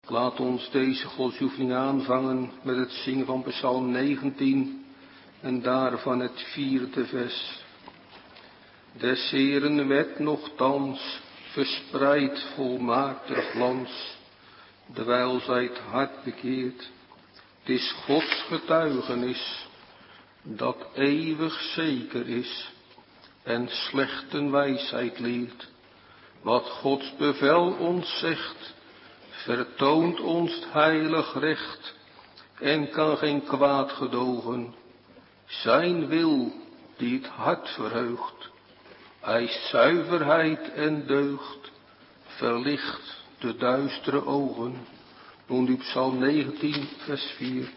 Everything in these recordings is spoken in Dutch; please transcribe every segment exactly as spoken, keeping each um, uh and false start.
Laat ons deze Godsoefening aanvangen met het zingen van Psalm negentien en daarvan het vierde vers. Des Heeren wet nochtans verspreidt volmaakter glans, terwijl zij het hart bekeert. Het is Gods getuigenis, dat eeuwig zeker is en slechten wijsheid leert. Wat Gods bevel ons zegt, vertoont ons het heilig recht en kan geen kwaad gedogen. Zijn wil die het hart verheugt, eist zuiverheid en deugd, verlicht de duistere ogen. Noem u Psalm negentien vers vier.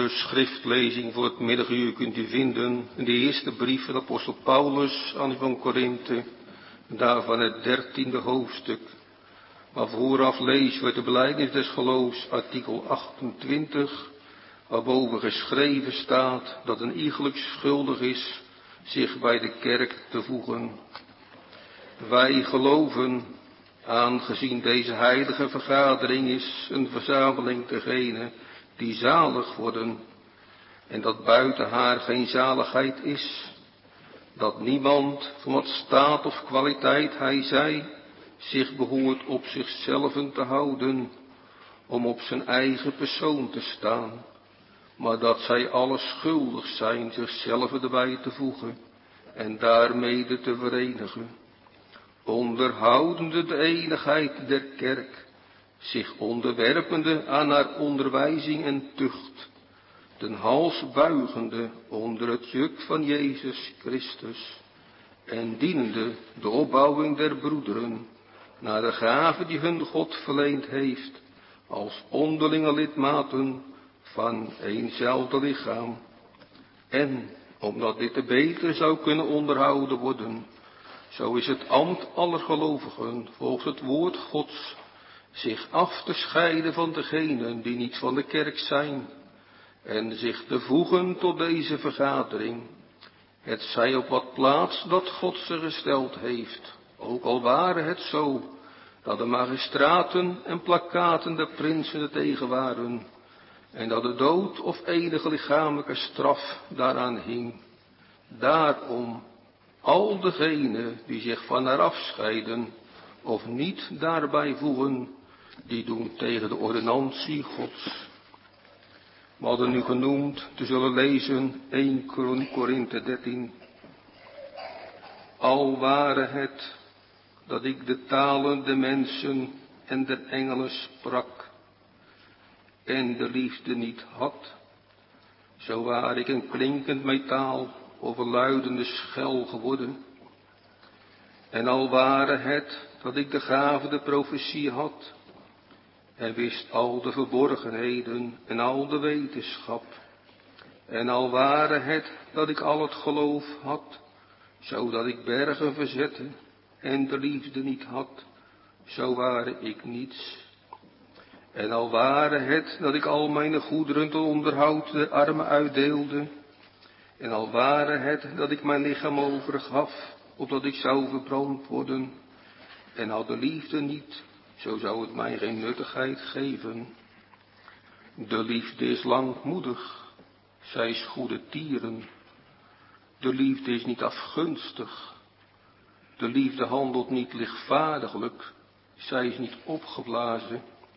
De schriftlezing voor het middaguur kunt u vinden in de eerste brief van apostel Paulus aan van Korinthe, daarvan het dertiende hoofdstuk. Maar vooraf lezen we de belijdenis des geloofs, artikel achtentwintig, waarboven geschreven staat dat een iegelijk schuldig is zich bij de kerk te voegen. Wij geloven, aangezien deze heilige vergadering is een verzameling degenen die zalig worden, en dat buiten haar geen zaligheid is, dat niemand, van wat staat of kwaliteit hij zij, zich behoort op zichzelf te houden, om op zijn eigen persoon te staan, maar dat zij alle schuldig zijn zichzelf erbij te voegen en daarmede te verenigen, onderhoudende de eenigheid der kerk, zich onderwerpende aan haar onderwijzing en tucht, den hals buigende onder het juk van Jezus Christus, en dienende de opbouwing der broederen, naar de gave die hun God verleend heeft, als onderlinge lidmaten van eenzelfde lichaam. En, omdat dit te beter zou kunnen onderhouden worden, zo is het ambt aller gelovigen, volgens het woord Gods, zich af te scheiden van degenen die niet van de kerk zijn, en zich te voegen tot deze vergadering. Het zij op wat plaats dat God ze gesteld heeft, ook al ware het zo, dat de magistraten en plakkaten der prinsen er tegen waren, en dat de dood of enige lichamelijke straf daaraan hing. Daarom, al degenen die zich van haar afscheiden, of niet daarbij voegen, die doen tegen de ordonnantie Gods. We hadden nu genoemd te zullen lezen eerste Korinthe dertien. Al ware het dat ik de talen der mensen en der engelen sprak, en de liefde niet had, zo ware ik een klinkend metaal of een luidende schel geworden. En al ware het dat ik de gave de profetie had, en wist al de verborgenheden en al de wetenschap, en al ware het dat ik al het geloof had, zodat ik bergen verzette, en de liefde niet had, zo ware ik niets. En al ware het dat ik al mijn goederen tot onderhoud de armen uitdeelde, en al ware het dat ik mijn lichaam overgaf, opdat ik zou verbrand worden, en had de liefde niet, zo zou het mij geen nuttigheid geven. De liefde is langmoedig, zij is goede tieren. De liefde is niet afgunstig. De liefde handelt niet lichtvaardiglijk, zij is niet opgeblazen.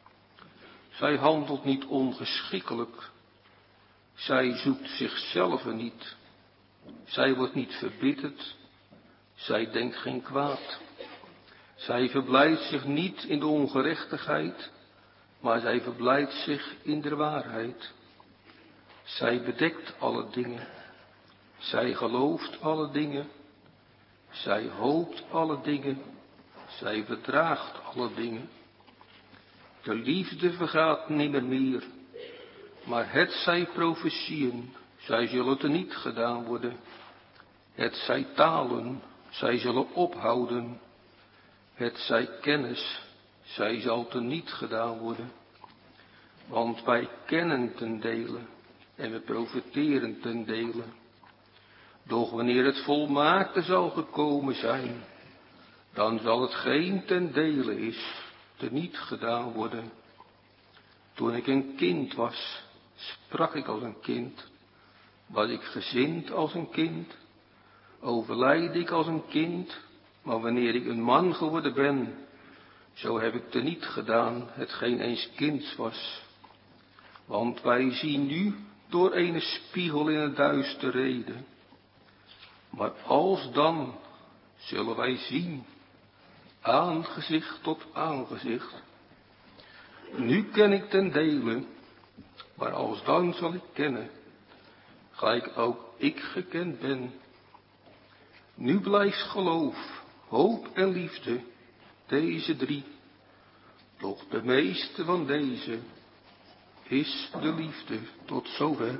Zij handelt niet ongeschikkelijk. Zij zoekt zichzelf niet. Zij wordt niet verbitterd. Zij denkt geen kwaad. Zij verblijdt zich niet in de ongerechtigheid, maar zij verblijdt zich in de waarheid. Zij bedekt alle dingen. Zij gelooft alle dingen. Zij hoopt alle dingen. Zij verdraagt alle dingen. De liefde vergaat nimmer meer, maar het zij profetieën, zij zullen teniet gedaan worden. Het zij talen, zij zullen ophouden. Het zij kennis, zij zal teniet gedaan worden. Want wij kennen ten dele en we profeteren ten dele. Doch wanneer het volmaakte zal gekomen zijn, dan zal het geen ten dele is, teniet gedaan worden. Toen ik een kind was, sprak ik als een kind, was ik gezind als een kind, overlijd ik als een kind, maar wanneer ik een man geworden ben, zo heb ik teniet gedaan hetgeen eens kinds was. Want wij zien nu door een spiegel in het duister reden, maar alsdan zullen wij zien, aangezicht tot aangezicht. Nu ken ik ten dele, maar alsdan zal ik kennen, gelijk ook ik gekend ben. Nu blijft geloof, hoop en liefde, deze drie, doch de meeste van deze is de liefde. Tot zover.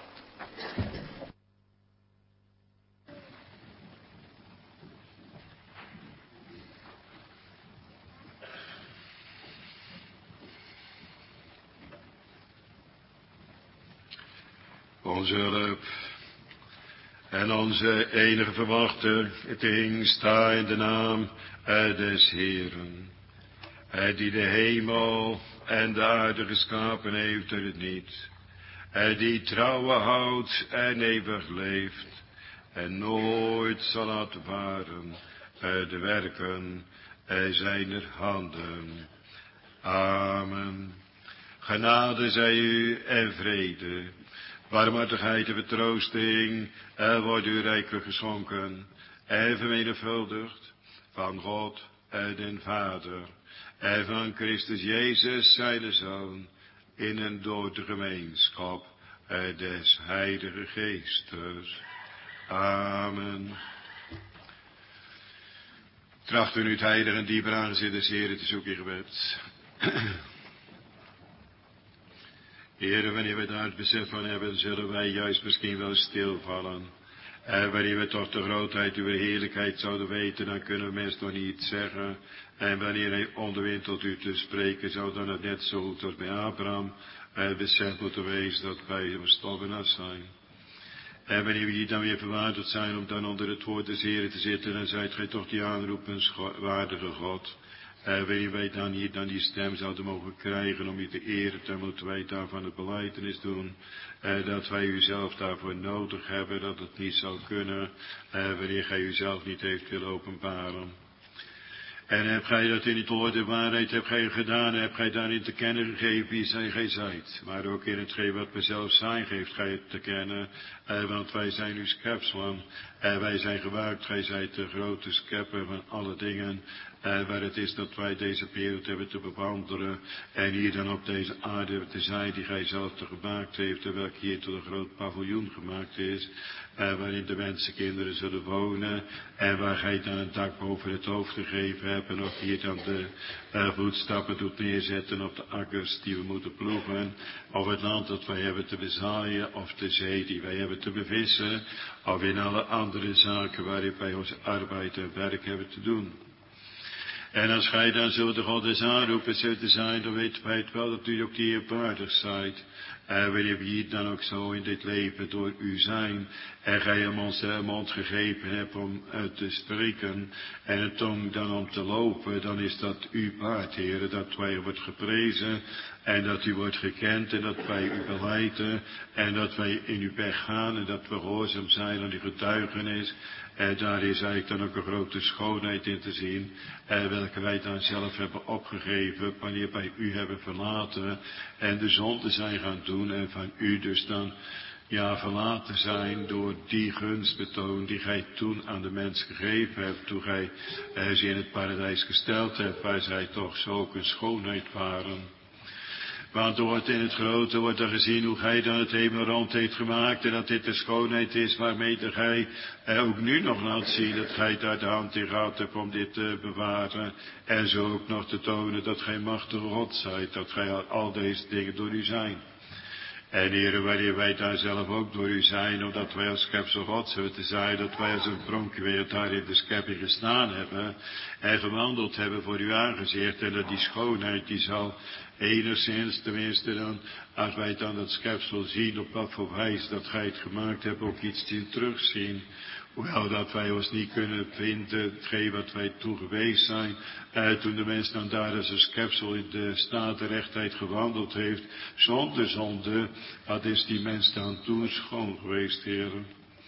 Onze hulp en onze enige verwachter, het ding sta in de naam des Heeren. Hij die de hemel en de aarde geschapen heeft uit het niet. Hij die trouwen houdt en eeuwig leeft. En nooit zal laten varen de werken zijner handen. Amen. Genade zij u en vrede. Barmhartigheid en vertroosting en wordt u rijkelijk geschonken en vermenigvuldigd van God en den Vader en van Christus Jezus zijn Zoon in en door de gemeenschap des Heilige Geestes. Amen. Tracht u nu het heilige en dieper aangezicht des Heren te zoeken in gebed. Heren, wanneer we daar het besef van hebben, zullen wij juist misschien wel stilvallen. En wanneer we toch de grootheid uw heerlijkheid zouden weten, dan kunnen we mensen nog niet zeggen. En wanneer hij onderwint tot u te spreken, zou dan het net zo goed als bij Abraham het besef moeten wezen dat wij verstorven af zijn. En wanneer we hier dan weer verwaardigd zijn om dan onder het woord des Heren te zitten, dan zijt gij toch die aanroepenswaardige God. En wanneer wij dan hier dan die stem zouden mogen krijgen om u te eren, dan moeten wij daarvan het belijdenis doen. Eh, dat wij u zelf daarvoor nodig hebben, dat het niet zou kunnen, eh, wanneer gij uzelf niet heeft willen openbaren. En heb gij dat in het woord de waarheid hebt gij gedaan, en hebt gij daarin te kennen gegeven wie zij gij zijt. Maar ook in hetgeen wat we zelf zijn, geeft gij het te kennen, eh, want wij zijn uw schepselen, en eh, wij zijn gewaakt, gij zijt de grote schepper van alle dingen, eh, waar het is dat wij deze wereld hebben te bewandelen, en hier dan op deze aarde hebben te zijn, die gij zelf te gemaakt heeft, en welke hier tot een groot paviljoen gemaakt is, eh, waarin de mensenkinderen zullen wonen, en waar gij dan een dak boven het hoofd gegeven hebt, en ook hier dan de uh, voetstappen doet neerzetten op de akkers die we moeten ploegen, of het land dat wij hebben te bezaaien, of de zee die wij hebben te bevissen, of in alle andere zaken waarin wij onze arbeid en werk hebben te doen. En als gij dan zo de God des aanroepen zult te zijn, dan weten wij het wel dat u ook die waardig zijt. En wanneer we hier dan ook zo in dit leven door u zijn, en gij hem ons de mond gegeven hebt om uit te spreken, en een tong dan om te lopen, dan is dat u waard, Heere, dat wij wordt geprezen, en dat u wordt gekend, en dat wij u belijden, en dat wij in uw weg gaan, en dat we gehoorzaam zijn aan die getuigenis. En daar is eigenlijk dan ook een grote schoonheid in te zien, eh, welke wij dan zelf hebben opgegeven, wanneer wij u hebben verlaten en de zonde zijn gaan doen en van u dus dan, ja, verlaten zijn door die gunstbetoon die gij toen aan de mens gegeven hebt, toen gij eh, ze in het paradijs gesteld hebt, waar zij toch zulke schoonheid waren. Want er wordt in het grote wordt er gezien hoe gij dan het hemelrond heeft gemaakt. En dat dit de schoonheid is waarmee gij eh, ook nu nog laat zien dat gij daar de hand in gehad hebt om dit te bewaren. En zo ook nog te tonen dat gij machtige God zijt. Dat gij al, al deze dingen door u zijn. En heren, wanneer wij daar zelf ook door u zijn, omdat wij als schepsel God zullen te zijn, dat wij als een pronkje weer daar in de schepping gestaan hebben en gewandeld hebben voor uw aangezicht. En dat die schoonheid die zal enigszins, tenminste dan, als wij dan dat schepsel zien op wat voor wijze dat gij het gemaakt hebt, ook iets zien terugzien. Hoewel dat wij ons niet kunnen vinden, hetgeen wat wij toen geweest zijn, eh, toen de mens dan daar als een schepsel in de staat de rechtheid gewandeld heeft, zonder zonde, wat is die mens dan toen schoon geweest, heren?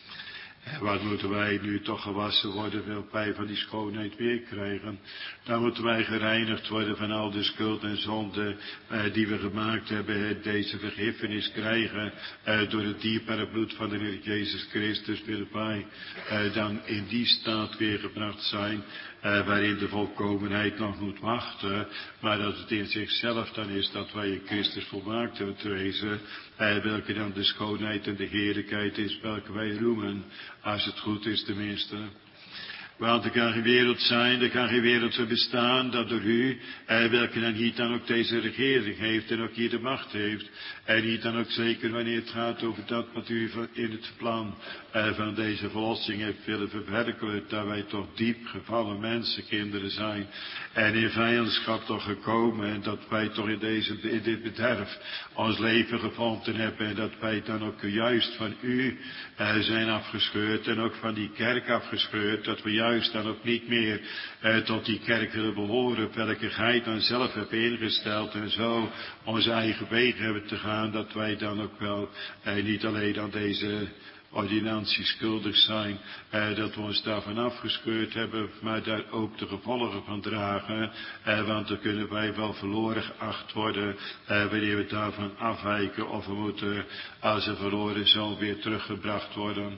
En wat moeten wij nu toch gewassen worden, wil wij van die schoonheid weer krijgen? Dan moeten wij gereinigd worden van al de schuld en zonde eh, die we gemaakt hebben. Deze vergiffenis krijgen eh, door het dierbare bloed van de Heer Jezus Christus. Willen wij eh, dan in die staat weer gebracht zijn, eh, waarin de volkomenheid nog moet wachten. Maar dat het in zichzelf dan is dat wij in Christus volmaakt hebben te wezen. Eh, welke dan de schoonheid en de heerlijkheid is welke wij roemen. Als het goed is tenminste. Want er kan geen wereld zijn, er kan geen wereld zo bestaan dat door u, eh, welke dan hier dan ook deze regering heeft en ook hier de macht heeft. En hier dan ook zeker wanneer het gaat over dat wat u in het plan eh, van deze verlossing heeft willen verwerkelijken. Dat wij toch diep gevallen mensen, kinderen zijn. En in vijandschap toch gekomen. En dat wij toch in, deze, in dit bederf ons leven gevonden hebben. En dat wij dan ook juist van u eh, zijn afgescheurd. En ook van die kerk afgescheurd. Dat we juist dan ook niet meer eh, tot die kerk willen behoren. Welke gij dan zelf hebt ingesteld. En zo onze eigen wegen hebben te gaan. Dat wij dan ook wel eh, niet alleen aan deze ordinantie schuldig zijn, eh, dat we ons daarvan afgescheurd hebben, maar daar ook de gevolgen van dragen, eh, want dan kunnen wij wel verloren geacht worden, eh, wanneer we daarvan afwijken, of we moeten als een verloren zoon weer teruggebracht worden.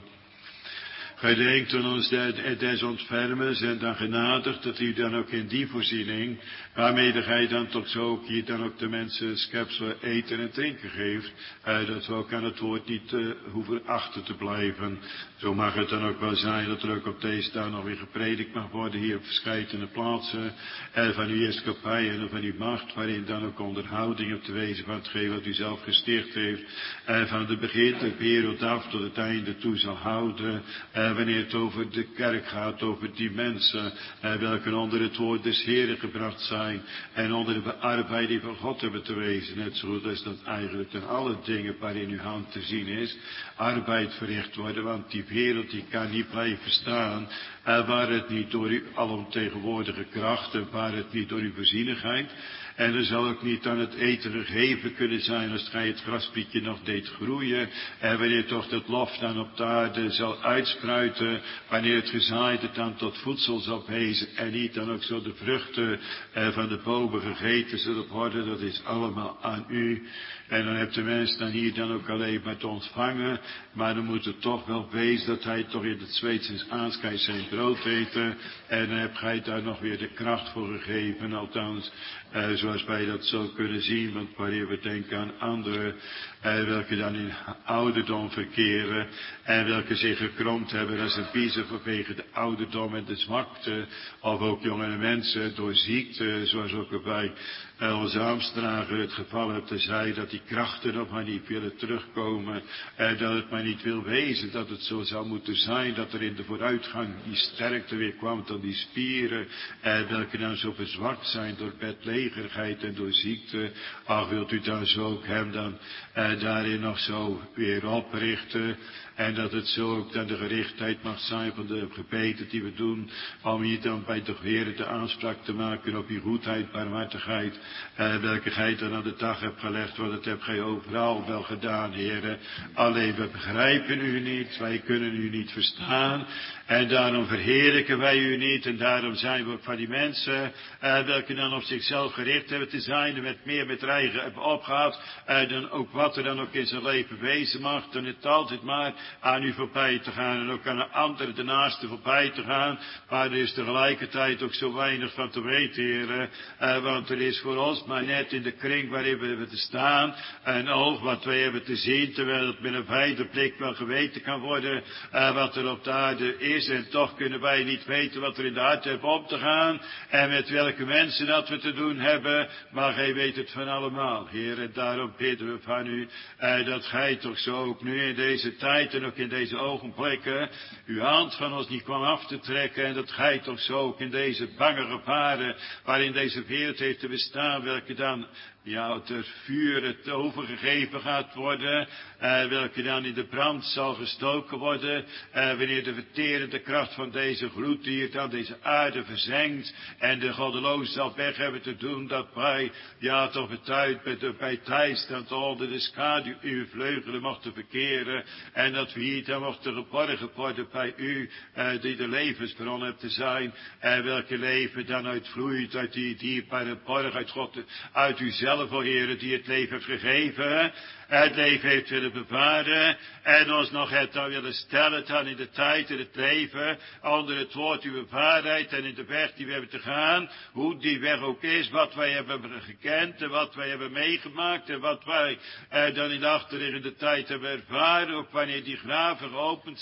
Gedenkt aan ons des ontfermens en dan genadigd dat u dan ook in die voorziening, waarmee gij dan tot zo ook hier dan ook de mensen schepselen eten en drinken geeft, eh, dat we ook aan het woord niet uh, hoeven achter te blijven. Zo mag het dan ook wel zijn dat er ook op deze dag nog weer gepredikt mag worden hier op verschillende plaatsen, eh, van uw heerschappij en van uw macht, waarin dan ook onderhouding op te wezen van hetgeen wat u zelf gesticht heeft, eh, van de begin de wereld af tot het einde toe zal houden, eh, wanneer het over de kerk gaat, over die mensen, eh, welke onder het woord des Heren gebracht zijn, en onder de arbeid die van God hebben te wezen, net zo goed als dat eigenlijk in alle dingen waarin uw hand te zien is, arbeid verricht worden, want die wereld die kan niet blijven staan, eh, waar het niet door uw alomtegenwoordige kracht, en waar het niet door uw voorzienigheid, en er zal ook niet aan het eten gegeven kunnen zijn als gij het graspietje nog deed groeien. En wanneer toch dat lof dan op de aarde zal uitspruiten. Wanneer het gezaaide dan tot voedsel zal wezen. En niet dan ook zo de vruchten eh, van de bomen gegeten zullen worden. Dat is allemaal aan u. En dan hebt de mens dan hier dan ook alleen maar te ontvangen. Maar dan moet het toch wel wezen dat hij toch in het Zweedse aanschijt zijn brood eten. En dan hebt gij daar nog weer de kracht voor gegeven. Althans, eh, zoals wij dat zo kunnen zien. Want wanneer we denken aan anderen, eh, welke dan in ouderdom verkeren. En welke zich gekromd hebben als een biezen vanwege de ouderdom en de zwakte. Of ook jonge mensen door ziekte, zoals ook bij uh, onze Amstrager het geval heeft te zijn, dat die krachten nog maar niet willen terugkomen. Uh, dat het maar niet wil wezen, dat het zo zou moeten zijn, dat er in de vooruitgang die sterkte weer kwam tot die spieren, uh, welke dan zo verzwakt zijn door bedlegerigheid en door ziekte. Ach, wilt u dan zo ook hem dan uh, daarin nog zo weer oprichten. En dat het zo ook dan de gerichtheid mag zijn van de gebeden die we doen. Om hier dan bij de Heer de aanspraak te maken op uw goedheid, barmhartigheid. Eh, welke gij dan aan de dag hebt gelegd. Want dat hebt gij overal wel gedaan, Heer. Alleen we begrijpen u niet. Wij kunnen u niet verstaan. En daarom verheerlijken wij u niet. En daarom zijn we ook van die mensen. Eh, welke dan op zichzelf gericht hebben te zijn. En met meer met eigen hebben opgehaald. Eh, dan ook wat er dan ook in zijn leven wezen mag. Dan het altijd maar aan u voorbij te gaan en ook aan een ander de naaste voorbij te gaan, maar er is tegelijkertijd ook zo weinig van te weten, Heer, uh, want er is voor ons maar net in de kring waarin we hebben te staan, een oog wat wij hebben te zien, terwijl het met een wijde blik wel geweten kan worden, uh, wat er op de aarde is, en toch kunnen wij niet weten wat er in de hart heeft om te gaan, en met welke mensen dat we te doen hebben, maar gij weet het van allemaal, Heer, en daarom bidden we van u, uh, dat gij toch zo ook nu in deze tijd en ook in deze ogenblikken uw hand van ons niet kwam af te trekken en dat gij toch zo ook in deze bange gevaren waarin deze wereld heeft te bestaan, welke dan ja, ter vuur het overgegeven gaat worden, eh, welke dan in de brand zal gestoken worden, eh, wanneer de verterende kracht van deze gloed hier dan deze aarde verzengt en de goddeloze zal weg hebben te doen, dat wij, ja, toch betuid bij, de, bij tijds dan onder de schaduw uw vleugelen mochten verkeren en dat we hier dan mochten geborgen worden bij u, eh, die de levensbron hebt te zijn, en eh, welke leven dan uitvloeit uit die dierbare borg, uit God, uit uzelf, o Heere, die het leven heeft gegeven, het leven heeft willen bewaren, en ons nog het dan willen stellen dan in de tijd en het leven, onder het woord uw waarheid en in de weg die we hebben te gaan, hoe die weg ook is, wat wij hebben gekend en wat wij hebben meegemaakt en wat wij eh, dan in de achterliggende tijd hebben ervaren, ook wanneer die graven geopend zijn,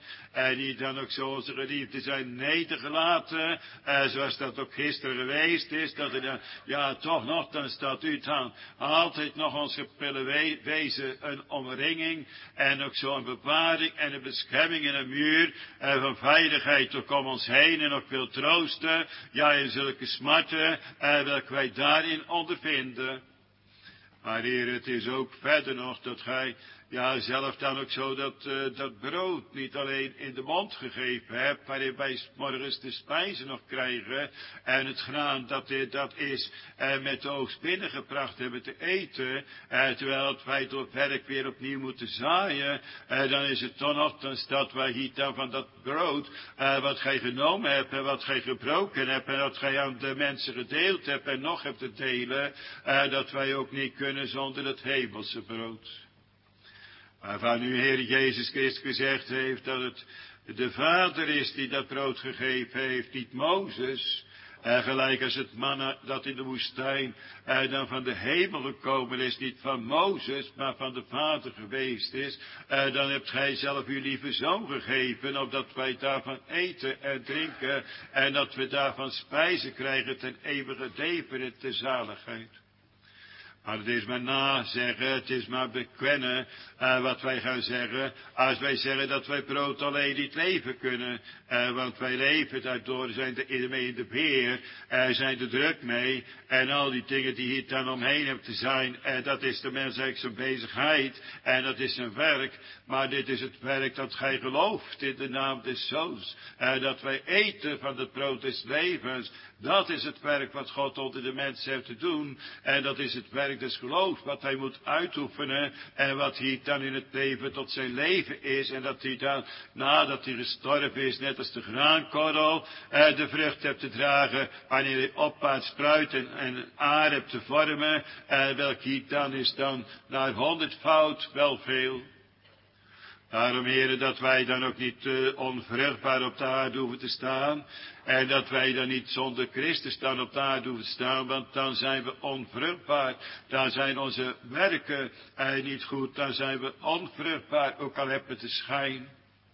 En die dan ook zo onze geliefden zijn nedergelaten. Uh, zoals dat ook gisteren geweest is. Dat er dan, ja toch nog, dan staat u dan altijd nog ons gepillen we wezen een omringing. En ook zo'n bewaring en een bescherming en een muur. Uh, van veiligheid ook om ons heen. En ook veel troosten. Ja, in zulke smarten. Uh, welke wij daarin ondervinden. Maar Heer, het is ook verder nog dat gij, ja, zelf dan ook zo dat, uh, dat brood niet alleen in de mond gegeven hebt, waarin wij morgens de spijzen nog krijgen, en het graan dat, uh, dat is uh, met de oogst binnengebracht hebben te eten, uh, terwijl wij door het werk weer opnieuw moeten zaaien, uh, dan is het toch nog, dan staat wij hier dan van dat brood, uh, wat gij genomen hebt en wat gij gebroken hebt en wat gij aan de mensen gedeeld hebt en nog hebt te delen, uh, dat wij ook niet kunnen zonder het hemelse brood. Waarvan u Heer Jezus Christus gezegd heeft dat het de Vader is die dat brood gegeven heeft, niet Mozes. En gelijk als het manna dat in de woestijn eh, dan van de hemel gekomen is, niet van Mozes, maar van de Vader geweest is. Eh, dan hebt gij zelf uw lieve zoon gegeven, opdat wij daarvan eten en drinken. En dat we daarvan spijzen krijgen ten eeuwige leven en te zaligheid. Maar het is maar nazeggen, het is maar bekennen uh, wat wij gaan zeggen. Als wij zeggen dat wij brood alleen niet leven kunnen. Uh, want wij leven daardoor, zijn er mee in de beheer, uh, zijn er druk mee. En al die dingen die hier dan omheen hebben te zijn, uh, dat is de mens eigenlijk zijn bezigheid. En dat is zijn werk. Maar dit is het werk dat gij gelooft in de naam des Zoons. Uh, dat wij eten van het brood des levens. Dat is het werk wat God onder de mensen heeft te doen. En dat is het werk des geloofs wat hij moet uitoefenen. En wat hij dan in het leven tot zijn leven is. En dat hij dan, nadat hij gestorven is, net als de graankorrel, eh, de vrucht hebt te dragen. Wanneer hij opwaarts spruit en, en een aar hebt te vormen. En welk hij dan is dan naar honderdvoud wel veel. Daarom, heren, dat wij dan ook niet uh, onvruchtbaar op de aarde hoeven te staan. En dat wij dan niet zonder Christus dan op de aarde hoeven te staan. Want dan zijn we onvruchtbaar. Dan zijn onze werken uh, niet goed. Dan zijn we onvruchtbaar, ook al hebben we de schijn.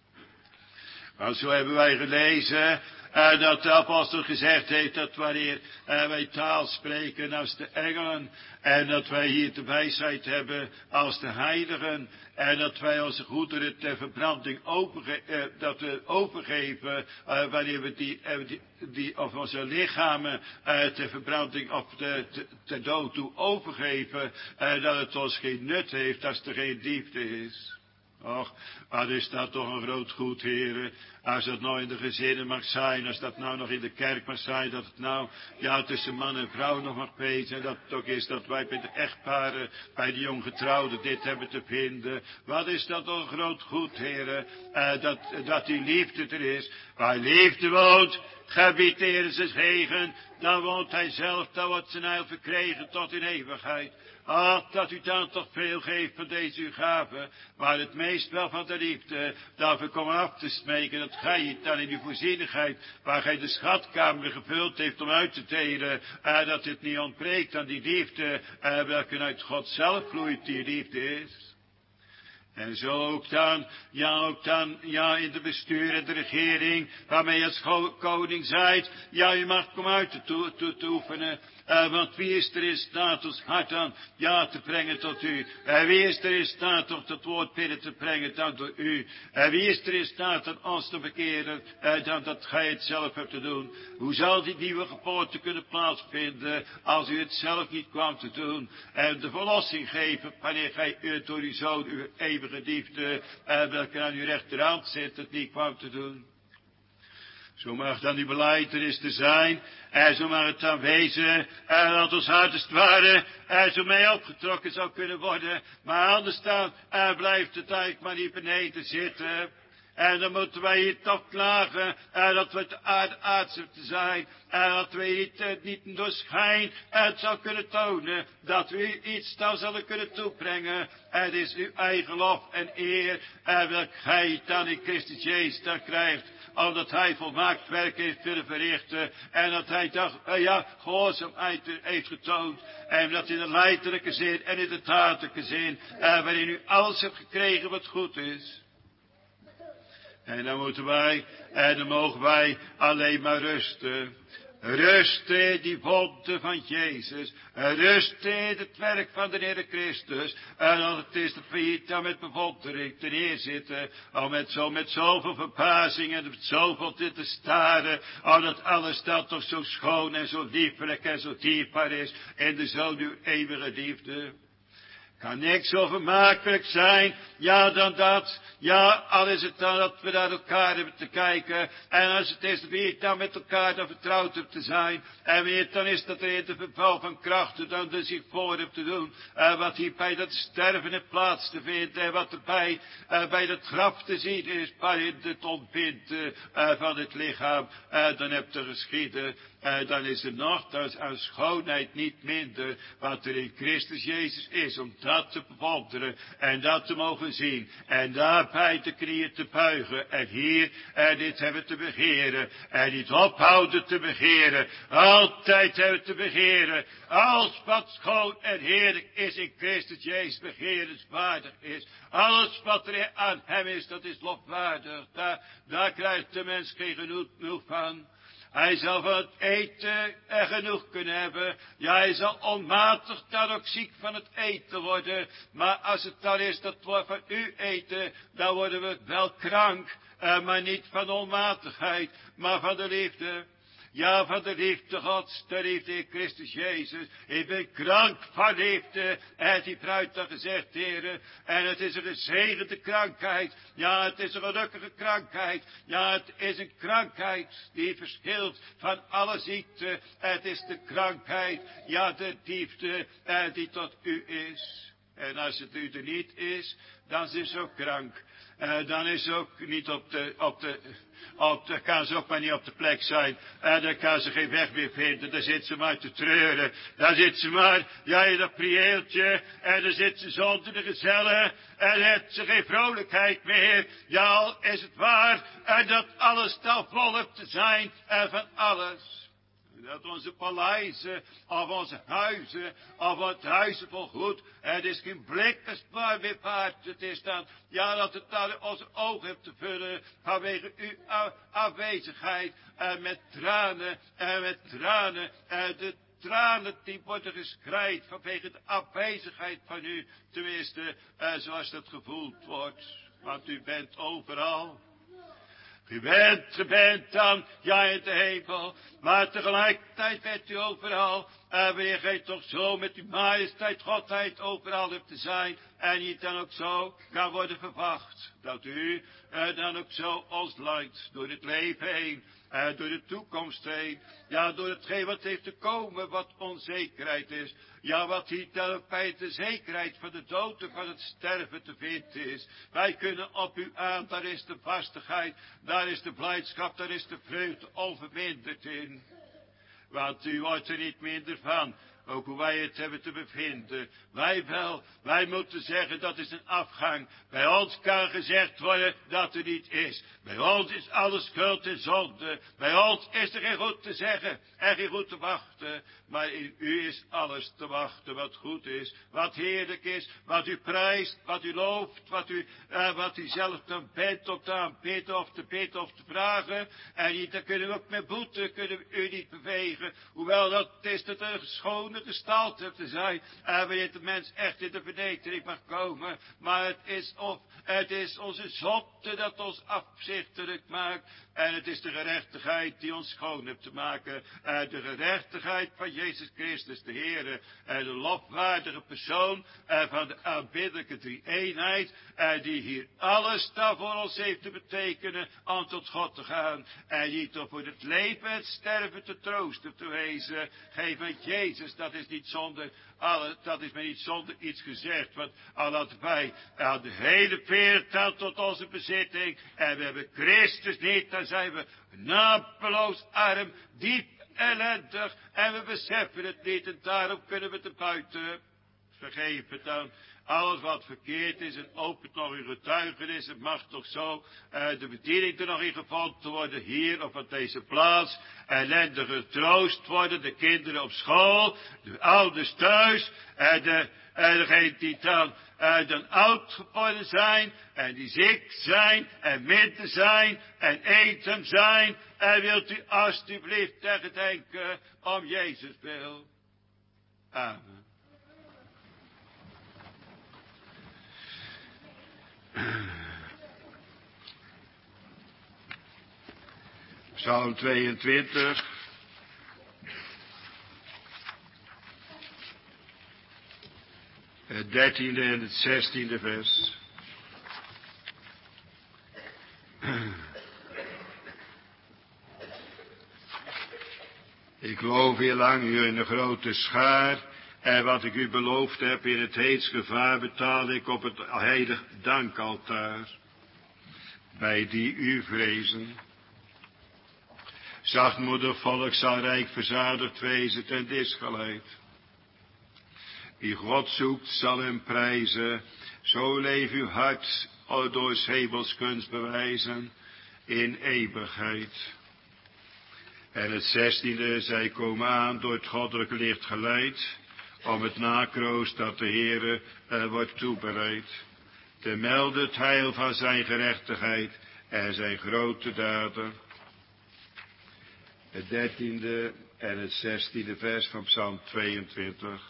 Want zo hebben wij gelezen uh, dat de apostel gezegd heeft dat wanneer uh, wij taal spreken als de engelen. En dat wij hier de wijsheid hebben als de heiligen. En dat wij onze goederen ter verbranding overge uh, dat we overgeven. Uh, wanneer we die, uh, die, die of onze lichamen uh, ter verbranding of de, te, ter dood toe overgeven. Uh, dat het ons geen nut heeft als er geen liefde is. Och, wat is dat toch een groot goed, heren. Als dat nou in de gezinnen mag zijn, als dat nou nog in de kerk mag zijn, dat het nou, ja, tussen man en vrouw nog mag wezen. En dat het ook is dat wij bij de echtparen, bij de jonggetrouwden dit hebben te vinden. Wat is dat toch een groot goed, heren. Uh, dat, dat die liefde er is. Waar liefde woont, gebiedt de Heer zijn zegen. Dan woont hij zelf, dan wordt zijn heil verkregen tot in eeuwigheid. Ach, dat u dan toch veel geeft van deze uw gaven, maar het meest wel van de liefde, daarvoor komen af te smeken, dat gij het dan in uw voorzienigheid, waar gij de schatkamer gevuld heeft om uit te delen, uh, dat het niet ontbreekt aan die liefde, uh, welke uit God zelf vloeit, die liefde is. En zo ook dan, ja ook dan, ja in de bestuur en de regering, waarmee je als koning zijt, ja u mag komen uit te, to te, te oefenen. Uh, want wie is er in staat ons hart aan, ja te brengen tot u. Uh, wie is er in staat om het woord binnen te brengen dan door u. Uh, wie is er in staat aan ons te bekeren, uh, dan dat gij het zelf hebt te doen. Hoe zal die nieuwe geboorte kunnen plaatsvinden, als u het zelf niet kwam te doen. En de verlossing geven, wanneer gij u door uw zoon, uw eeuwige liefde, uh, welke aan uw rechterhand zit, het niet kwam te doen. Zo mag dan die belijdenis te zijn, en zo mag het dan wezen, en dat ons hart als het ware, en zo mee opgetrokken zou kunnen worden, maar anders dan, en blijft het eigenlijk maar niet beneden zitten. En dan moeten wij hier toch klagen, en dat we het aard, aardse te zijn, en dat we niet, uh, niet door schijn het zou kunnen tonen, dat we u iets dan zullen kunnen toebrengen. Het is uw eigen lof en eer, en welk gij dan in Christus Jezus dan krijgt, omdat hij volmaakt werk heeft willen verrichten, en dat hij toch, uh, ja, gehoorzaamheid heeft getoond, en dat in de leidelijke zin en in de tatelijke zin, uh, waarin u alles hebt gekregen wat goed is. En dan moeten wij, en dan mogen wij alleen maar rusten. Rusten in die wonden van Jezus. Rusten in het werk van de Heer Christus. En dan het is dat we hier dan met bewondering te neerzitten. Al met, zo, met zoveel verbazing en met zoveel te staren. Al dat alles dat toch zo schoon en zo liefelijk en zo dierbaar is. In de zoon uw eeuwige liefde. Kan niks zo vermakelijk zijn, ja dan dat, ja al is het dan dat we naar elkaar hebben te kijken, en als het is weer dan met elkaar dan vertrouwd hebben te zijn, en weer dan is dat er in de verval van krachten dan dus zich voor hebt te doen, en wat hier bij dat sterven in plaats te vinden, en wat erbij uh, bij dat graf te zien is, waarin het ontbinden uh, van het lichaam, uh, dan hebt er geschieden. Uh, dan is er nogthans aan schoonheid niet minder wat er in Christus Jezus is, om dat te bewonderen en dat te mogen zien en daarbij de knieën te buigen en hier en dit hebben te begeren en niet ophouden te begeren, altijd hebben te begeren, als wat schoon en heerlijk is in Christus Jezus begerenswaardig is, alles wat er aan hem is, dat is lofwaardig, daar, daar krijgt de mens geen genoeg, genoeg van. Hij zal van het eten er genoeg kunnen hebben. Ja, hij zal onmatig dan ook ziek van het eten worden. Maar als het dan is dat we van u eten, dan worden we wel krank. Uh, maar niet van onmatigheid, maar van de liefde. Ja, van de liefde Gods, de liefde in Christus Jezus. Ik ben krank van liefde. En heeft die bruid dan gezegd, heren. En het is een gezegende krankheid. Ja, het is een gelukkige krankheid. Ja, het is een krankheid die verschilt van alle ziekte. Het is de krankheid, ja, de liefde eh, die tot u is. En als het u er niet is, dan is ze ook krank. Uh, dan is ze ook niet op de, op de, op de, kan ze ook maar niet op de plek zijn. En uh, dan kan ze geen weg meer vinden. Dan zit ze maar te treuren. Dan zit ze maar, ja, in dat prieeltje. En dan zit ze zonder de gezellen. En heeft ze geen vrolijkheid meer. Ja, al is het waar. En dat alles dan volop te zijn. En van alles. Dat onze paleizen, of onze huizen, of het huizen vol goed, het is geen blikkersbaar weer waard. Het is dan, ja, dat het dan onze ogen heeft te vullen vanwege uw afwezigheid, en met tranen, en met tranen, en de tranen die worden geschreid vanwege de afwezigheid van u, tenminste, eh, zoals dat gevoeld wordt, want u bent overal. U bent, u bent dan, ja, in de hemel, maar tegelijkertijd bent u overal. En wanneer gij toch zo met uw majesteit, godheid overal hebt te zijn, en niet dan ook zo kan worden verwacht, dat u eh, dan ook zo ons leidt door het leven heen, en door de toekomst heen, ja, door hetgeen wat heeft te komen, wat onzekerheid is. Ja, wat hier dan ook bij de zekerheid van de dood en van het sterven te vinden is. Wij kunnen op u aan, daar is de vastigheid, daar is de blijdschap, daar is de vreugde onverminderd in. Want u wordt er niet minder van. Ook hoe wij het hebben te bevinden. Wij wel, wij moeten zeggen dat is een afgang. Bij ons kan gezegd worden dat er niet is. Bij ons is alles schuld en zonde. Bij ons is er geen goed te zeggen en geen goed te wachten. Maar in u is alles te wachten wat goed is, wat heerlijk is, wat u prijst, wat u looft, wat u, uh, wat u zelf dan bent om te aanbidden of te bidden of te vragen. En niet, dan kunnen we ook met boete, kunnen we u niet bewegen. Hoewel dat is dat een schone gestalte te zijn, en wanneer de mens echt in de vernedering mag komen. Maar het is, of, het is onze zonde dat ons afzichtelijk maakt. En het is de gerechtigheid die ons schoon hebt te maken. En de gerechtigheid van Jezus Christus, de Heere. En de lofwaardige persoon en van de aanbiddelijke drie-eenheid. En die hier alles dan voor ons heeft te betekenen om tot God te gaan. En niet toch voor het leven en het sterven te troosten te wezen. Geef aan Jezus, dat is niet zonder, alle, dat is mij niet zonder iets gezegd. Want al hadden wij aan de hele wereld tot onze bezitting. En we hebben Christus niet, dan zijn we naamloos arm, diep ellendig. En we beseffen het niet en daarom kunnen we te buiten vergeven dan. alles wat verkeerd is en opent nog uw getuigenis. Het mag toch zo uh, de bediening er nog in gevonden worden hier op deze plaats. Ellende getroost worden, de kinderen op school, de ouders thuis, en de, en degenen die dan, uh, dan oud geworden zijn en die ziek zijn en minder zijn en eenzaam zijn. En wilt u alstublieft tegen denken om Jezus wil. Amen. Psalm tweeëntwintig. Het dertiende en het zestiende vers. Ik loof heel lang u in de grote schaar. En wat ik u beloofd heb in het heets gevaar betaal ik op het heilig dankaltaar. Bij die u vrezen. Zachtmoedig volk zal rijk verzadigd wezen ten disgeleid. Wie God zoekt zal hem prijzen. Zo leef uw hart door 's hemels kunst bewijzen in eeuwigheid. En het zestiende, zij komen aan door het goddelijk licht geleid, om het nakroost dat de Heere uh, wordt toebereid. Te melden het heil van zijn gerechtigheid en zijn grote daden. Het dertiende en het zestiende vers van Psalm tweeëntwintig.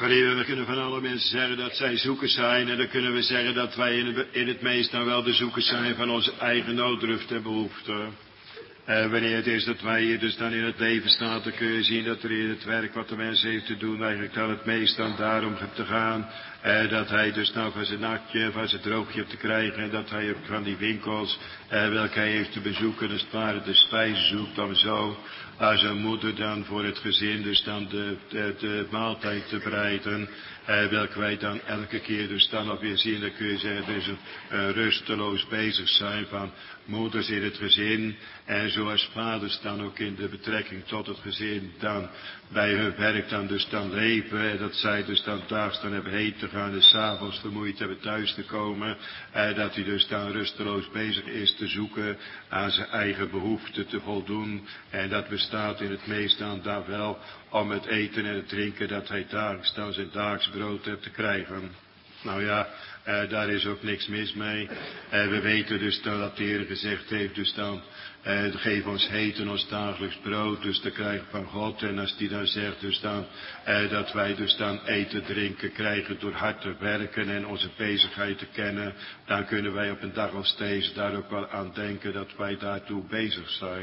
wanneer we kunnen van alle mensen zeggen dat zij zoekers zijn. En dan kunnen we zeggen dat wij in het, in het meest dan wel de zoekers zijn van onze eigen nooddruft en behoefte. Uh, wanneer het is dat wij hier dus dan in het leven staan, dan kun je zien dat er in het werk wat de mens heeft te doen, eigenlijk dan het meest dan daarom hebt te gaan. Uh, dat hij dus nou van zijn nakje, van zijn droogje hebt te krijgen. En dat hij ook van die winkels, uh, welke hij heeft te bezoeken, als het ware de spijzen zoekt om zo als een moeder dan voor het gezin dus dan de, de, de maaltijd te bereiden. Uh, welke wij dan elke keer dus dan nog weer zien, dan kun je zeggen, dus een, een rusteloos bezig zijn van moeders in het gezin. En zoals vaders dan ook in de betrekking tot het gezin dan bij hun werk dan dus dan leven. En dat zij dus dan daags dan hebben heen te gaan en s'avonds vermoeid hebben thuis te komen. En dat hij dus dan rusteloos bezig is te zoeken aan zijn eigen behoeften te voldoen. En dat bestaat in het meest dan daar wel om het eten en het drinken dat hij daags dan zijn daags brood heeft te krijgen. Nou ja, uh, daar is ook niks mis mee. Uh, we weten dus dan dat de Heer gezegd heeft, dus dan uh, geef ons eten ons dagelijks brood, dus te krijgen van God. En als die dan zegt dus dan uh, dat wij dus dan eten, drinken krijgen door hard te werken en onze bezigheid te kennen, dan kunnen wij op een dag als deze daar ook wel aan denken dat wij daartoe bezig zijn.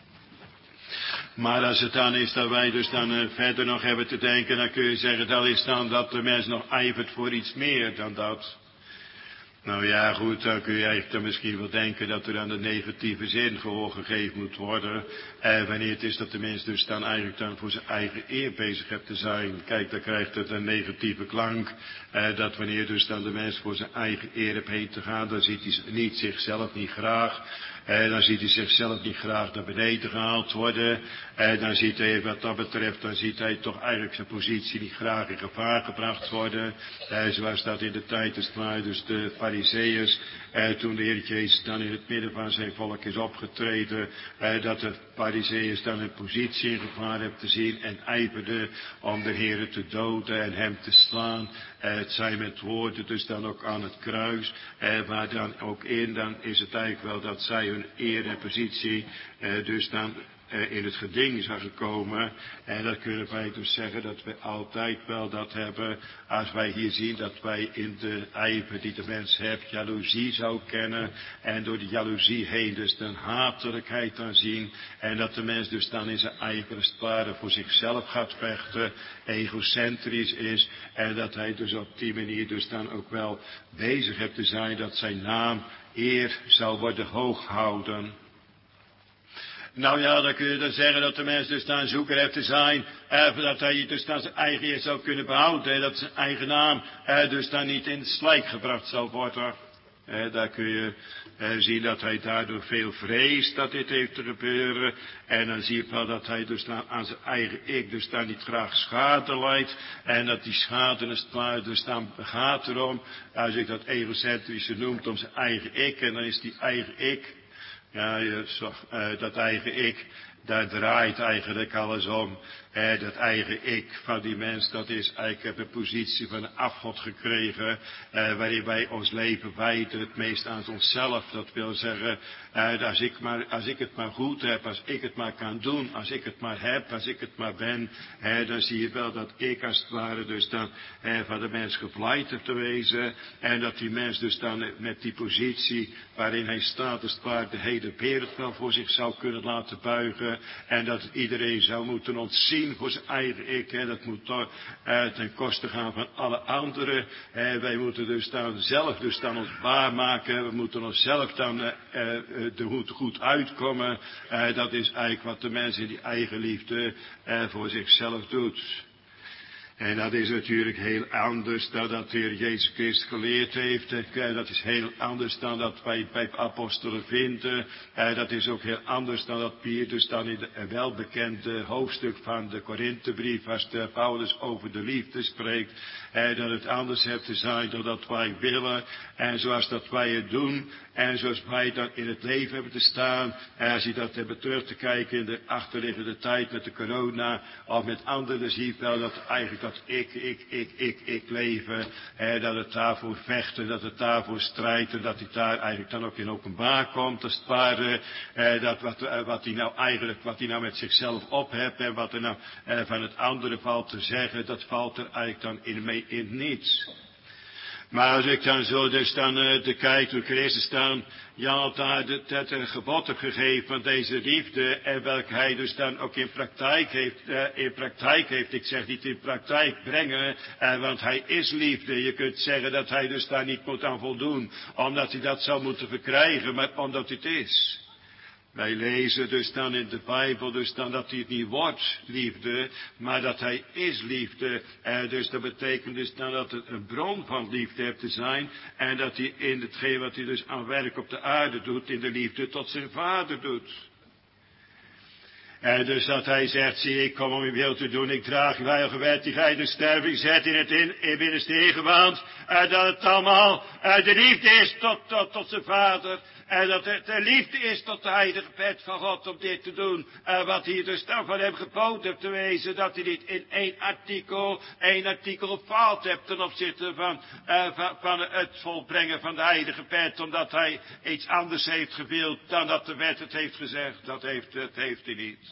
Maar als het dan is dat wij dus dan uh, verder nog hebben te denken, dan kun je zeggen, dat is dan dat de mens nog ijvert voor iets meer dan dat. Nou ja, goed, dan kun je eigenlijk dan misschien wel denken dat er aan de negatieve zin gehoor gegeven moet worden. En wanneer het is dat de mens dus dan eigenlijk dan voor zijn eigen eer bezig hebt te zijn. Kijk, dan krijgt het een negatieve klank. Eh, dat wanneer dus dan de mens voor zijn eigen eer hebt heen te gaan, dan ziet hij niet zichzelf niet graag. Eh, dan ziet hij zichzelf niet graag naar beneden gehaald worden. Eh, dan ziet hij, wat dat betreft, dan ziet hij toch eigenlijk zijn positie niet graag in gevaar gebracht worden. Eh, zoals dat in de tijd is klaar, dus de Farizeeërs, eh, toen de Heer Jezus dan in het midden van zijn volk is opgetreden, eh, dat de Farizeeërs dan hun positie in gevaar hebben te zien en ijverden om de Heer te doden en hem te slaan. Eh, het zijn met woorden dus dan ook aan het kruis, eh, maar dan ook in, dan is het eigenlijk wel dat zij hun eer en positie eh, dus dan Uh, in het geding zijn gekomen. En dat kunnen wij dus zeggen dat we altijd wel dat hebben. Als wij hier zien dat wij in de ijver die de mens heeft jaloezie zou kennen. En door die jaloezie heen dus de hatelijkheid dan zien. En dat de mens dus dan in zijn ijver als het ware voor zichzelf gaat vechten. Egocentrisch is. En dat hij dus op die manier dus dan ook wel bezig heeft te zijn dat zijn naam eer zou worden hooghouden. Nou ja, dan kun je dan zeggen dat de mens dus dan zoeker heeft te zijn, eh, dat hij dus dan zijn eigen eer zou kunnen behouden, en dat zijn eigen naam eh, dus dan niet in het slijk gebracht zal worden. Eh, daar kun je eh, zien dat hij daardoor veel vreest dat dit heeft te gebeuren. En dan zie je wel dat hij dus dan aan zijn eigen ik dus dan niet graag schade lijdt. En dat die schade is het ware dus dan gaat erom, als ik dat egocentrische noemt, om zijn eigen ik. En dan is die eigen ik, ja, je zag, uh, dat eigen ik, daar draait eigenlijk alles om. Eh, dat eigen ik van die mens, dat is eigenlijk een positie van een afgod gekregen, eh, waarin wij ons leven wijten, het meest aan onszelf. Dat wil zeggen, eh, als, ik maar, als ik het maar goed heb, als ik het maar kan doen, als ik het maar heb, als ik het maar ben, eh, dan zie je wel dat ik als het ware dus dan eh, van de mens gevleid heb te wezen. En dat die mens dus dan met die positie waarin hij staat, als het ware de hele wereld wel voor zich zou kunnen laten buigen. En dat iedereen zou moeten ontzien voor zijn eigen ik. Hè. Dat moet toch uh, ten koste gaan van alle anderen. Uh, wij moeten dus dan zelf dus dan ons waarmaken. We moeten onszelf dan uh, uh, de goed, goed uitkomen. Uh, dat is eigenlijk wat de mens in die eigen liefde uh, voor zichzelf doet. En dat is natuurlijk heel anders dan dat de Heer Jezus Christus geleerd heeft. Dat is heel anders dan dat wij bij apostelen vinden. Dat is ook heel anders dan dat Pier dus dan in het welbekende hoofdstuk van de Korinthebrief, als de Paulus over de liefde spreekt, dat het anders heeft te zijn dan dat wij willen. En zoals dat wij het doen. En zoals wij dan in het leven hebben te staan. En als je dat hebben terug te kijken in de achterliggende tijd met de corona. Of met anderen, zie je wel dat eigenlijk dat ik, ik, ik, ik, ik leven, hè, dat het daarvoor vechten, dat het daarvoor strijden, dat hij daar eigenlijk dan ook in openbaar komt, als het ware, hè, dat wat, wat hij nou eigenlijk, wat hij nou met zichzelf op hebt en wat er nou eh, van het andere valt te zeggen, dat valt er eigenlijk dan in, mee, in niets. Maar als ik dan zo dus dan uh, te kijken hoe Christus dan, ja, had daar het, het uh, gebod heb gegeven van deze liefde en welke hij dus dan ook in praktijk heeft, uh, in praktijk heeft, ik zeg niet in praktijk brengen, uh, want hij is liefde. Je kunt zeggen dat hij dus daar niet moet aan voldoen, omdat hij dat zou moeten verkrijgen, maar omdat het is. Wij lezen dus dan in de Bijbel dus dan dat hij het niet wordt liefde, maar dat hij is liefde. Eh, dus dat betekent dus dan dat het een bron van liefde heeft te zijn. En dat hij in hetgeen wat hij dus aan werk op de aarde doet, in de liefde tot zijn vader doet. En dus dat hij zegt, zie ik kom om uw wil te doen, ik draag uw heilige wet, die gij de sterving zet in het in, in binnenste ingewand. En dat het allemaal uh, de liefde is tot, tot, tot zijn vader. En dat het de liefde is tot de heilige wet van God om dit te doen. Uh, wat hier dus dan van hem geboden heeft te wezen, dat hij niet in één artikel, één artikel faalt hebt ten opzichte van, uh, van, van het volbrengen van de heilige wet, omdat hij iets anders heeft gewild dan dat de wet het heeft gezegd. Dat heeft, dat heeft hij niet.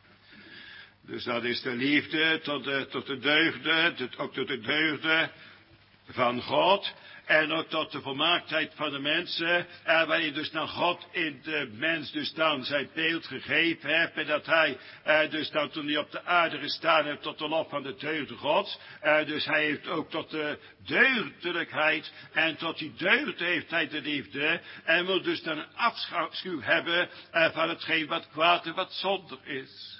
Dus dat is de liefde tot de, tot de deugden, tot, ook tot de deugden van God. En ook tot de volmaaktheid van de mensen. En waarin dus dan God in de mens dus dan zijn beeld gegeven heeft. En dat hij eh, dus dan toen hij op de aarde gestaan heeft tot de lof van de deugden Gods. Eh, dus hij heeft ook tot de deugdelijkheid. En tot die deugd heeft hij de liefde. En wil dus dan een afschuw hebben eh, van hetgeen wat kwaad en wat zondig is.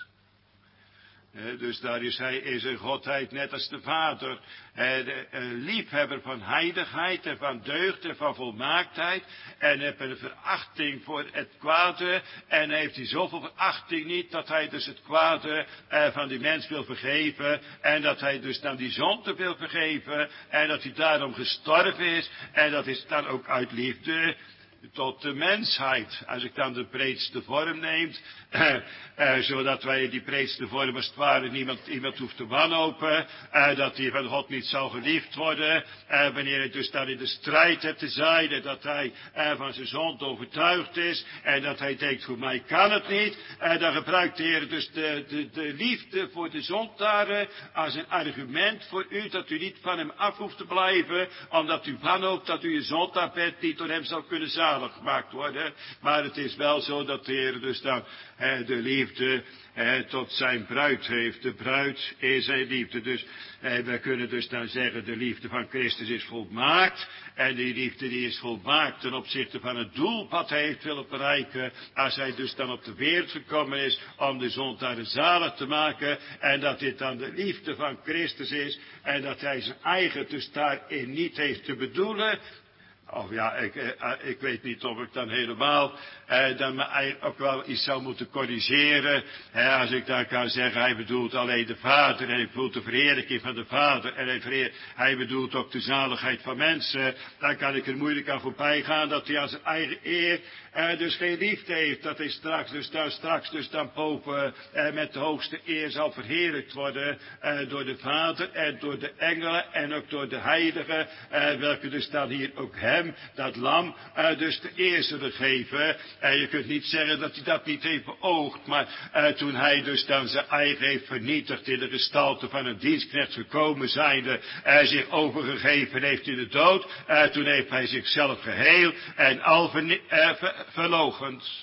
He, dus daar is hij in zijn godheid net als de Vader, he, de, een liefhebber van heiligheid en van deugd en van volmaaktheid. En heeft een verachting voor het kwade. En heeft hij zoveel verachting niet dat hij dus het kwade eh, van die mens wil vergeven. En dat hij dus dan die zonde wil vergeven. En dat hij daarom gestorven is. En dat is dan ook uit liefde tot de mensheid. Als ik dan de breedste vorm neem, eh, eh, zodat wij die breedste vorm als het ware niemand, iemand hoeft te wanhopen, eh, dat hij van God niet zal geliefd worden, eh, wanneer hij dus dan in de strijd hebt te zijn, en dat hij eh, van zijn zonde overtuigd is, en dat hij denkt, voor mij kan het niet, eh, dan gebruikt de Heer dus de, de, de liefde voor de zondaren als een argument voor u, dat u niet van hem af hoeft te blijven, omdat u wanhoopt dat u een zondaar bent, niet door hem zal kunnen zalig gemaakt worden. Maar het is wel zo dat de Heer dus dan eh, de liefde eh, tot zijn bruid heeft. De bruid is zijn liefde. Dus eh, we kunnen dus dan zeggen, de liefde van Christus is volmaakt. En die liefde die is volmaakt ten opzichte van het doel wat hij heeft willen bereiken. Als hij dus dan op de wereld gekomen is om de zondaren zalig te maken. En dat dit dan de liefde van Christus is. En dat hij zijn eigen dus daarin niet heeft te bedoelen. Of ja, ik, eh, ik weet niet of ik dan helemaal eh, dan me ook wel iets zou moeten corrigeren. Eh, als ik daar kan zeggen, hij bedoelt alleen de Vader en hij bedoelt de verheerlijking van de Vader en hij, verheer, hij bedoelt ook de zaligheid van mensen. Dan kan ik er moeilijk aan voorbij gaan dat hij aan zijn eigen eer eh, dus geen liefde heeft. Dat hij straks dus dan, straks dus dan boven eh, met de hoogste eer zal verheerlijkt worden eh, door de Vader en door de engelen en ook door de heiligen, eh, welke dus dan hier ook hebben. Dat lam, uh, dus de eer zullen geven. En uh, je kunt niet zeggen dat hij dat niet heeft beoogd. Maar uh, toen hij dus dan zijn eigen heeft vernietigd in de gestalte van een dienstknecht gekomen zijnde. Uh, zich overgegeven heeft in de dood. Uh, toen heeft hij zichzelf geheel en al verni- uh, ver- verloochend.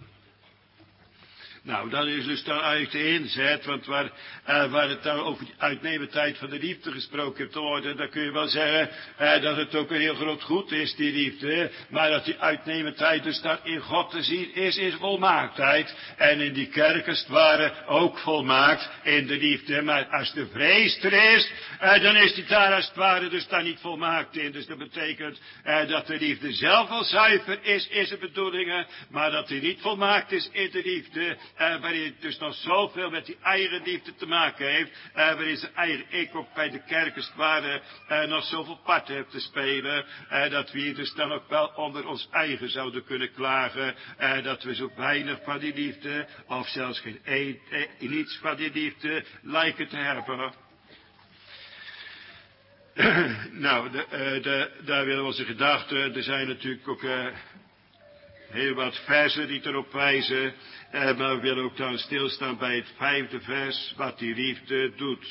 Nou, dat is dus dan eigenlijk de inzet, want waar, uh, waar het dan over die uitnemendheid van de liefde gesproken heeft te worden, dan kun je wel zeggen uh, dat het ook een heel groot goed is, die liefde, maar dat die uitnemendheid dus dan in God te zien is, is volmaaktheid. En in die kerk als het ware ook volmaakt in de liefde, maar als de vrees er is, uh, dan is die daar als het ware dus dan niet volmaakt in. Dus dat betekent uh, dat de liefde zelf al zuiver is, is de bedoelingen, maar dat die niet volmaakt is in de liefde. Uh, waarin het dus nog zoveel met die eigen liefde te maken heeft. Uh, waarin zijn eigen ik ook bij de kerk als het ware uh, nog zoveel parten heeft te spelen. Uh, dat we hier dus dan ook wel onder ons eigen zouden kunnen klagen. Uh, dat we zo weinig van die liefde, of zelfs geen een, eh, niets van die liefde lijken te hebben. Nou, de, uh, de, daar willen we onze gedachten. Er zijn natuurlijk ook uh, heel wat versen die erop wijzen. Uh, maar we willen ook dan stilstaan bij het vijfde vers, wat die liefde doet.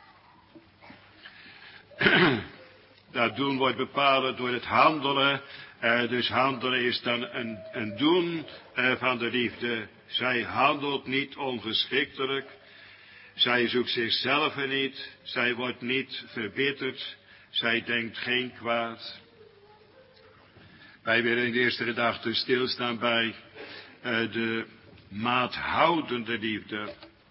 Dat doen wordt bepaald door het handelen. Uh, dus handelen is dan een, een doen uh, van de liefde. Zij handelt niet ongeschiktelijk. Zij zoekt zichzelf niet. Zij wordt niet verbitterd. Zij denkt geen kwaad. Wij willen in de eerste gedachte stilstaan bij uh, de maathoudende liefde.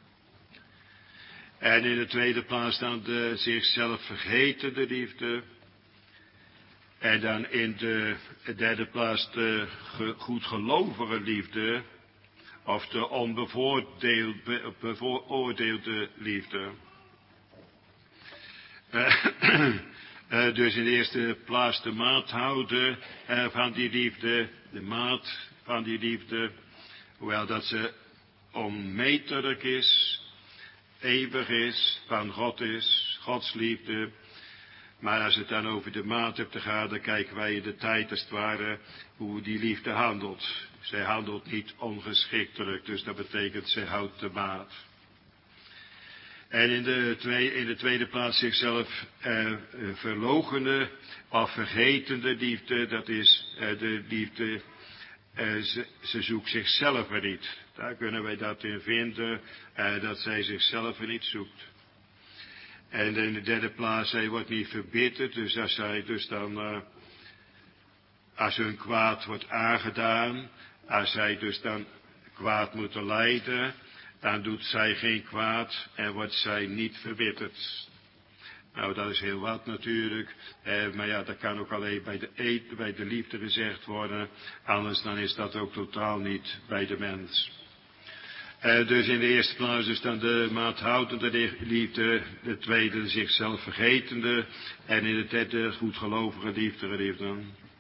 En in de tweede plaats dan de zichzelf vergetende liefde. En dan in de derde plaats de ge, goedgelovige liefde. Of de onbevooroordeelde liefde. Uh, uh, dus in de eerste plaats de maat houden uh, van die liefde. De maat van die liefde. Hoewel dat ze onmetelijk is. Eeuwig is. Van God is. Gods liefde. Maar als het dan over de maat hebt te gaan, dan kijken wij in de tijd als het ware hoe die liefde handelt. Zij handelt niet ongeschiktelijk, dus dat betekent zij houdt de maat. En in de, twee, in de tweede plaats zichzelf eh, verloochenen of vergetende liefde, dat is eh, de liefde, eh, ze, ze zoekt zichzelf er niet. Daar kunnen wij dat in vinden, eh, dat zij zichzelf er niet zoekt. En in de derde plaats, zij wordt niet verbitterd, dus als zij dus dan, uh, als hun kwaad wordt aangedaan, als zij dus dan kwaad moeten lijden, dan doet zij geen kwaad en wordt zij niet verbitterd. Nou, dat is heel wat natuurlijk, eh, maar ja, dat kan ook alleen bij de, eet, bij de liefde gezegd worden, anders dan is dat ook totaal niet bij de mens. Uh, dus in de eerste plaats is dan de maathoudende liefde, de tweede de zichzelf vergetende en in de derde goedgelovige liefde liefde.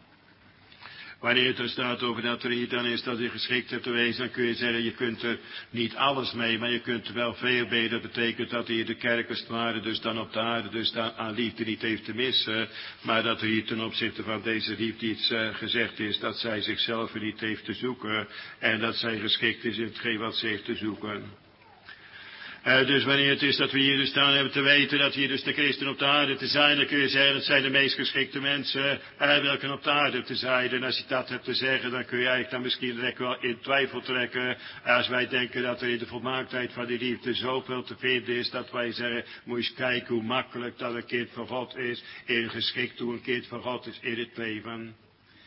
Wanneer het er staat over dat er hier dan is dat je geschikt hebt te wezen, dan kun je zeggen, je kunt er niet alles mee, maar je kunt er wel veel mee. Dat betekent dat hier de kerk als het ware dus dan op de aarde dus dan aan liefde niet heeft te missen, maar dat er hier ten opzichte van deze liefde iets uh, gezegd is, dat zij zichzelf er niet heeft te zoeken en dat zij geschikt is in hetgeen wat ze heeft te zoeken. Uh, dus wanneer het is dat we hier dus staan hebben te weten dat hier dus de christen op de aarde te zijn, dan kun je zeggen dat zijn de meest geschikte mensen uh, welke op de aarde te zijn. En als je dat hebt te zeggen, dan kun je eigenlijk dan misschien direct wel in twijfel trekken. Als wij denken dat er in de volmaaktheid van die liefde zoveel te vinden is, dat wij zeggen, moet je eens kijken hoe makkelijk dat een kind van God is, in geschikt hoe een kind van God is in het leven.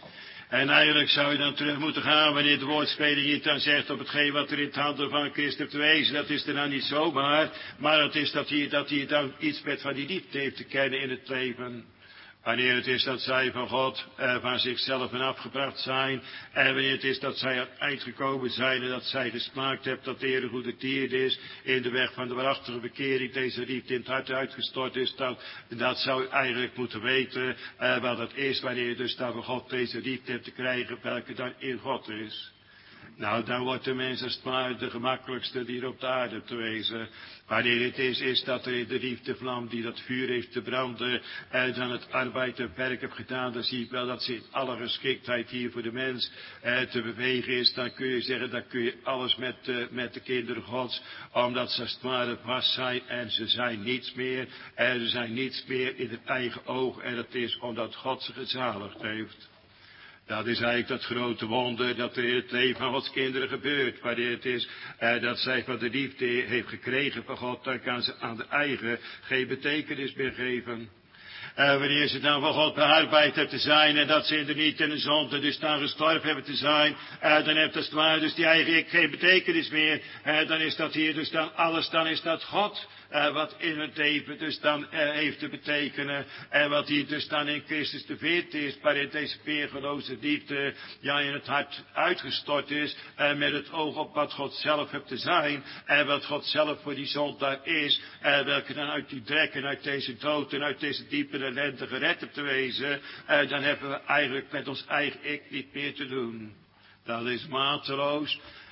En eigenlijk zou je dan terug moeten gaan wanneer de woordspeler hier dan zegt op hetgeen wat er in het handelen van een christen heeft te wezen. Dat is er dan niet zomaar, maar het is dat hij, dat hij dan iets met van die liefde heeft te kennen in het leven. Wanneer het is dat zij van God eh, van zichzelf en afgebracht zijn. En wanneer het is dat zij uitgekomen zijn en dat zij gesmaakt hebben dat de Heer een goede tierd is. In de weg van de waarachtige bekering deze liefde in het hart uitgestort is. Dat, dat zou je eigenlijk moeten weten eh, wat het is wanneer je dus dan van God deze liefde hebt te krijgen. Welke dan in God is. Nou, dan wordt de mens als het ware de gemakkelijkste die er op de aarde te wezen. Wanneer het is, is dat er in de liefdevlam die dat vuur heeft te branden, en dan het arbeid en werk heeft gedaan, dan zie ik wel dat ze in alle geschiktheid hier voor de mens eh, te bewegen is. Dan kun je zeggen, dan kun je alles met, uh, met de kinderen Gods, omdat ze als het ware vast zijn en ze zijn niets meer. En ze zijn niets meer in het eigen oog en dat is omdat God ze gezaligd heeft. Dat is eigenlijk dat grote wonder dat er in het leven van Gods kinderen gebeurt. Wanneer het is eh, dat zij van de liefde heeft gekregen van God, dan kan ze aan de eigen geen betekenis meer geven. Uh, wanneer ze dan van God bearbeid hebben te zijn en dat ze in de niet in de zonde dus dan gestorven hebben te zijn, uh, dan heeft als het ware dus die eigen ik geen betekenis meer. Uh, dan is dat hier dus dan alles, dan is dat God. Uh, wat in het leven dus dan uh, heeft te betekenen. En wat hier dus dan in Christus te vinden is. Waarin deze weergeloze liefde ja in het hart uitgestort is. Uh, met het oog op wat God zelf heeft te zijn. En wat God zelf voor die zondaar is. Uh, welke dan uit die drek en uit deze dood en uit deze diepe ellende gered hebt te wezen. Uh, dan hebben we eigenlijk met ons eigen ik niet meer te doen. Dat is mateloos.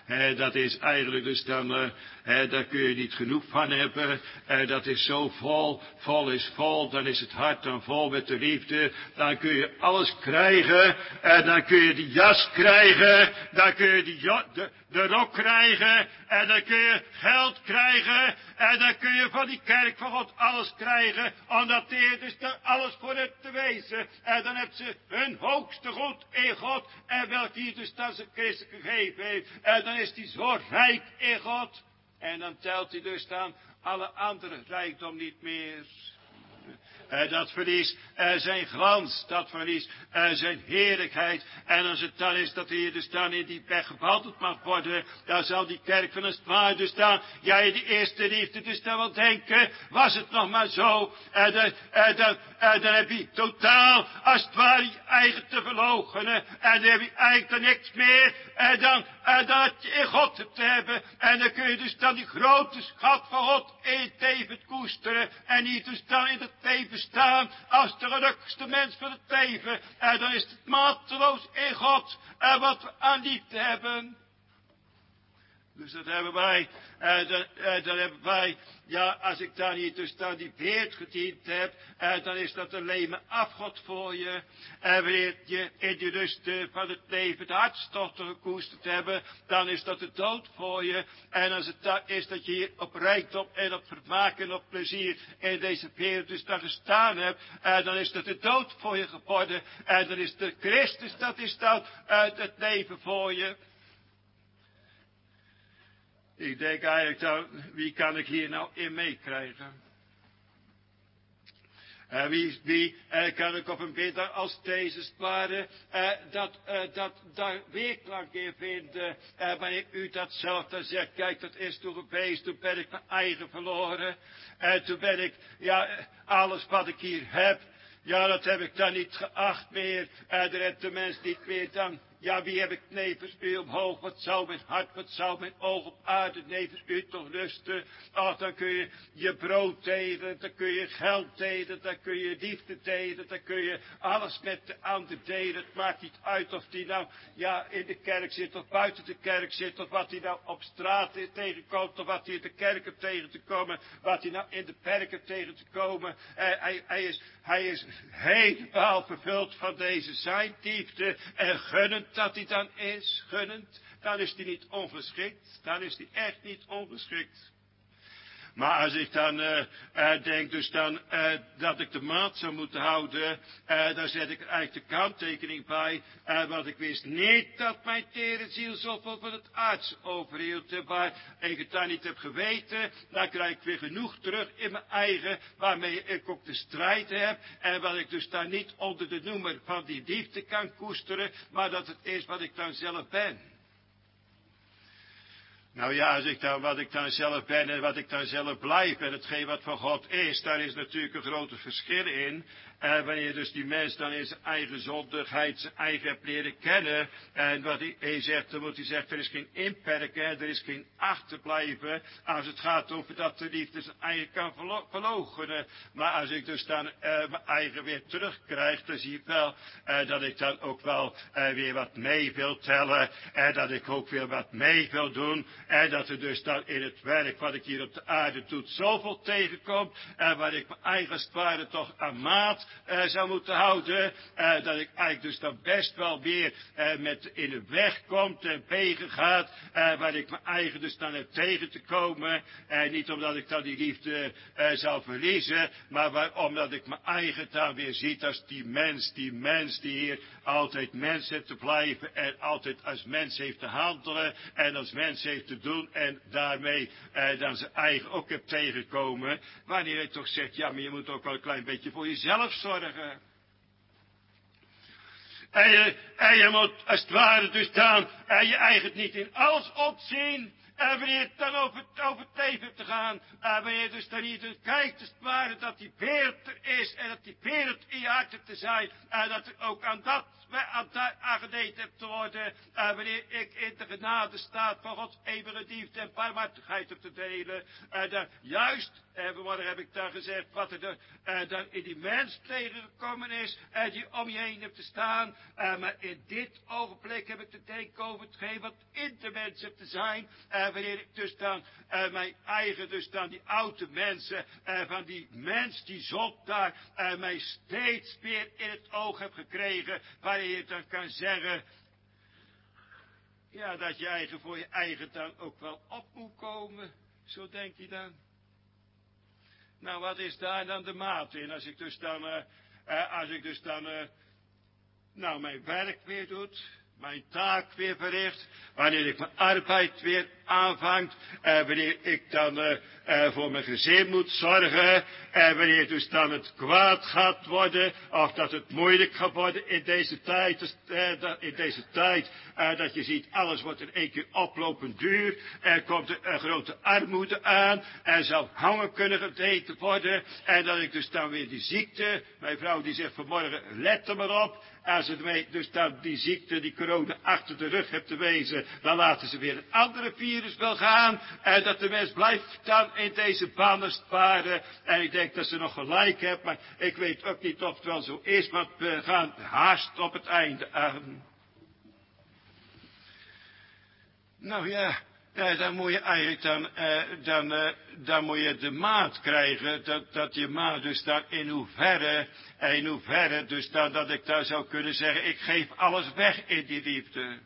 Eh, dat is eigenlijk dus dan, eh, eh, daar kun je niet genoeg van hebben. Eh, dat is zo vol, vol is vol, dan is het hart dan vol met de liefde. Dan kun je alles krijgen, en dan kun je die jas krijgen, dan kun je die jo- de, de rok krijgen, en dan kun je geld krijgen, en dan kun je van die kerk van God alles krijgen, omdat de Heer dus daar alles voor het te wezen. En dan hebben ze hun hoogste goed in God, en welk hier dus dan zijn Christus gegeven heeft. En dan is hij zo rijk in God. En dan telt hij dus dan alle andere rijkdom niet meer. Uh, dat verliest uh, zijn glans, dat verliest uh, zijn heerlijkheid. En als het dan is dat hier dus dan in die weg gewandeld mag worden, dan zal die kerk van het ware dus dan, ja, in die eerste liefde dus dan wel denken, was het nog maar zo. En uh, uh, dan, uh, dan heb je totaal, als het ware, je eigen te verloochenen. En dan heb je eigenlijk dan niks meer. En dan, uh, dan had je in God te hebben. En dan kun je dus dan die grote schat van God in het leven koesteren. En niet dus dan in het leven staan als de gelukkigste mens van het leven. En dan is het mateloos in God en wat we aan liefde hebben. Dus dat hebben wij, eh, dat, eh, dat hebben wij, ja, als ik dan hier dus dan die beert gediend heb, eh, dan is dat alleen maar afgod voor je. En wanneer je in de rust van het leven de hartstochten gekoesterd hebben, dan is dat de dood voor je. En als het dan is dat je hier op rijkdom en op vermaak en op plezier in deze wereld dus dan gestaan hebt, eh, dan is dat de dood voor je geworden. En dan is de Christus, dat is dan uh, het leven voor je. Ik denk eigenlijk dan, wie kan ik hier nou in meekrijgen? Uh, wie wie uh, kan ik op een bidder als deze sparen, uh, dat, uh, dat daar weerklank in vinden, uh, wanneer u dat zelf dan zegt, kijk, dat is toen geweest, toen ben ik mijn eigen verloren, en uh, toen ben ik, ja, alles wat ik hier heb, ja, dat heb ik dan niet geacht meer, uh, daar heeft de mens niet meer dan. Ja, wie heb ik nevens u omhoog? Wat zou mijn hart, wat zou mijn oog op aarde nevens u toch rusten? Ach, dan kun je je brood delen, dan kun je geld delen, dan kun je liefde delen, dan kun je alles met de ander delen. Het maakt niet uit of die nou, ja, in de kerk zit of buiten de kerk zit, of wat hij nou op straat tegenkomt, of wat hij in de kerk hebt tegen te komen, wat hij nou in de perk hebt tegen te komen. Eh, hij, hij is, hij is helemaal vervuld van deze zijn liefde en gunnend dat hij dan is, gunnend, dan is hij niet ongeschikt, dan is hij echt niet ongeschikt. Maar als ik dan uh, uh, denk dus dan uh, dat ik de maat zou moeten houden, uh, dan zet ik er eigenlijk de kanttekening bij, uh, want ik wist niet dat mijn tere ziel zoveel van het aards overhield, uh, waar ik het dan niet heb geweten, dan krijg ik weer genoeg terug in mijn eigen, waarmee ik ook de strijd heb, en wat ik dus dan niet onder de noemer van die liefde kan koesteren, maar dat het is wat ik dan zelf ben. Nou ja, als ik dan, wat ik dan zelf ben en wat ik dan zelf blijf en hetgeen wat van God is, daar is natuurlijk een grote verschil in. En wanneer dus die mens dan in zijn eigen zondigheid, zijn eigen hebt leren kennen, en wat hij, hij zegt, dan moet hij zeggen, er is geen inperken, er is geen achterblijven, als het gaat over dat de liefde zijn eigen kan verlo verloochenen. Maar als ik dus dan uh, mijn eigen weer terugkrijg, dan zie ik wel uh, dat ik dan ook wel uh, weer wat mee wil tellen, en dat ik ook weer wat mee wil doen, en dat er dus dan in het werk wat ik hier op de aarde doe, zoveel tegenkomt, en waar ik mijn eigen sparen toch aan maat Uh, zou moeten houden, uh, dat ik eigenlijk dus dan best wel weer uh, met in de weg komt en tegen gaat, uh, waar ik mijn eigen dus dan heb tegen te komen, uh, niet omdat ik dan die liefde uh, zou verliezen, maar waar, omdat ik mijn eigen dan weer ziet als die mens, die mens die hier altijd mens heeft te blijven en altijd als mens heeft te handelen en als mens heeft te doen en daarmee uh, dan zijn eigen ook heb tegenkomen, wanneer hij toch zegt, ja, maar je moet ook wel een klein beetje voor jezelf zorgen. En je, en je moet als het ware dus dan en je eigen niet in alles opzien. En wanneer het dan over, over het leven te gaan. En wanneer dus dan niet dus kijkt het ware dat die wereld er is. En dat die wereld in je hart te zijn. En dat er ook aan dat aan aangedeed hebt te worden. En wanneer ik in de genade staat van Gods eeuwige liefde en barmhartigheid op te delen. En dan juist, en vanmorgen heb ik dan gezegd wat er en dan in die mens tegengekomen is. En die om je heen hebt te staan. En maar in dit ogenblik heb ik te denken over hetgeen wat in de mens hebt te zijn. En wanneer ik dus dan en mijn eigen, dus dan die oude mensen. En van die mens die zondaar. En mij steeds weer in het oog heb gekregen. Waarin je dan kan zeggen. Ja, dat je eigen voor je eigen dan ook wel op moet komen. Zo denkt hij dan. Nou, wat is daar dan de maat in? Als ik dus dan, uh, uh, als ik dus dan, uh, nou, mijn werk weer doet, mijn taak weer verricht, wanneer ik mijn arbeid weer aanvangt, en uh, wanneer ik dan uh, uh, voor mijn gezin moet zorgen, en uh, wanneer dus dan het kwaad gaat worden, of dat het moeilijk gaat worden in deze tijd, uh, dat, in deze tijd, uh, dat je ziet, alles wordt in één keer oplopend duur, er komt een, een grote armoede aan, er zal hangen kunnen gegeten worden, en dat ik dus dan weer die ziekte, mijn vrouw die zegt vanmorgen, let er maar op, als het dus dan die ziekte, die corona achter de rug hebt te wezen, dan laten ze weer een andere virus wel gaan. En dat de mens blijft dan in deze banen sparen. En ik denk dat ze nog gelijk hebben, maar ik weet ook niet of het wel zo is, want we gaan haast op het einde aan. Nou ja, ja dan moet je eigenlijk dan, eh, dan, eh, dan moet je de maat krijgen, dat, dat je maat dus dan in hoeverre, in hoeverre dus dan dat ik daar zou kunnen zeggen, ik geef alles weg in die liefde.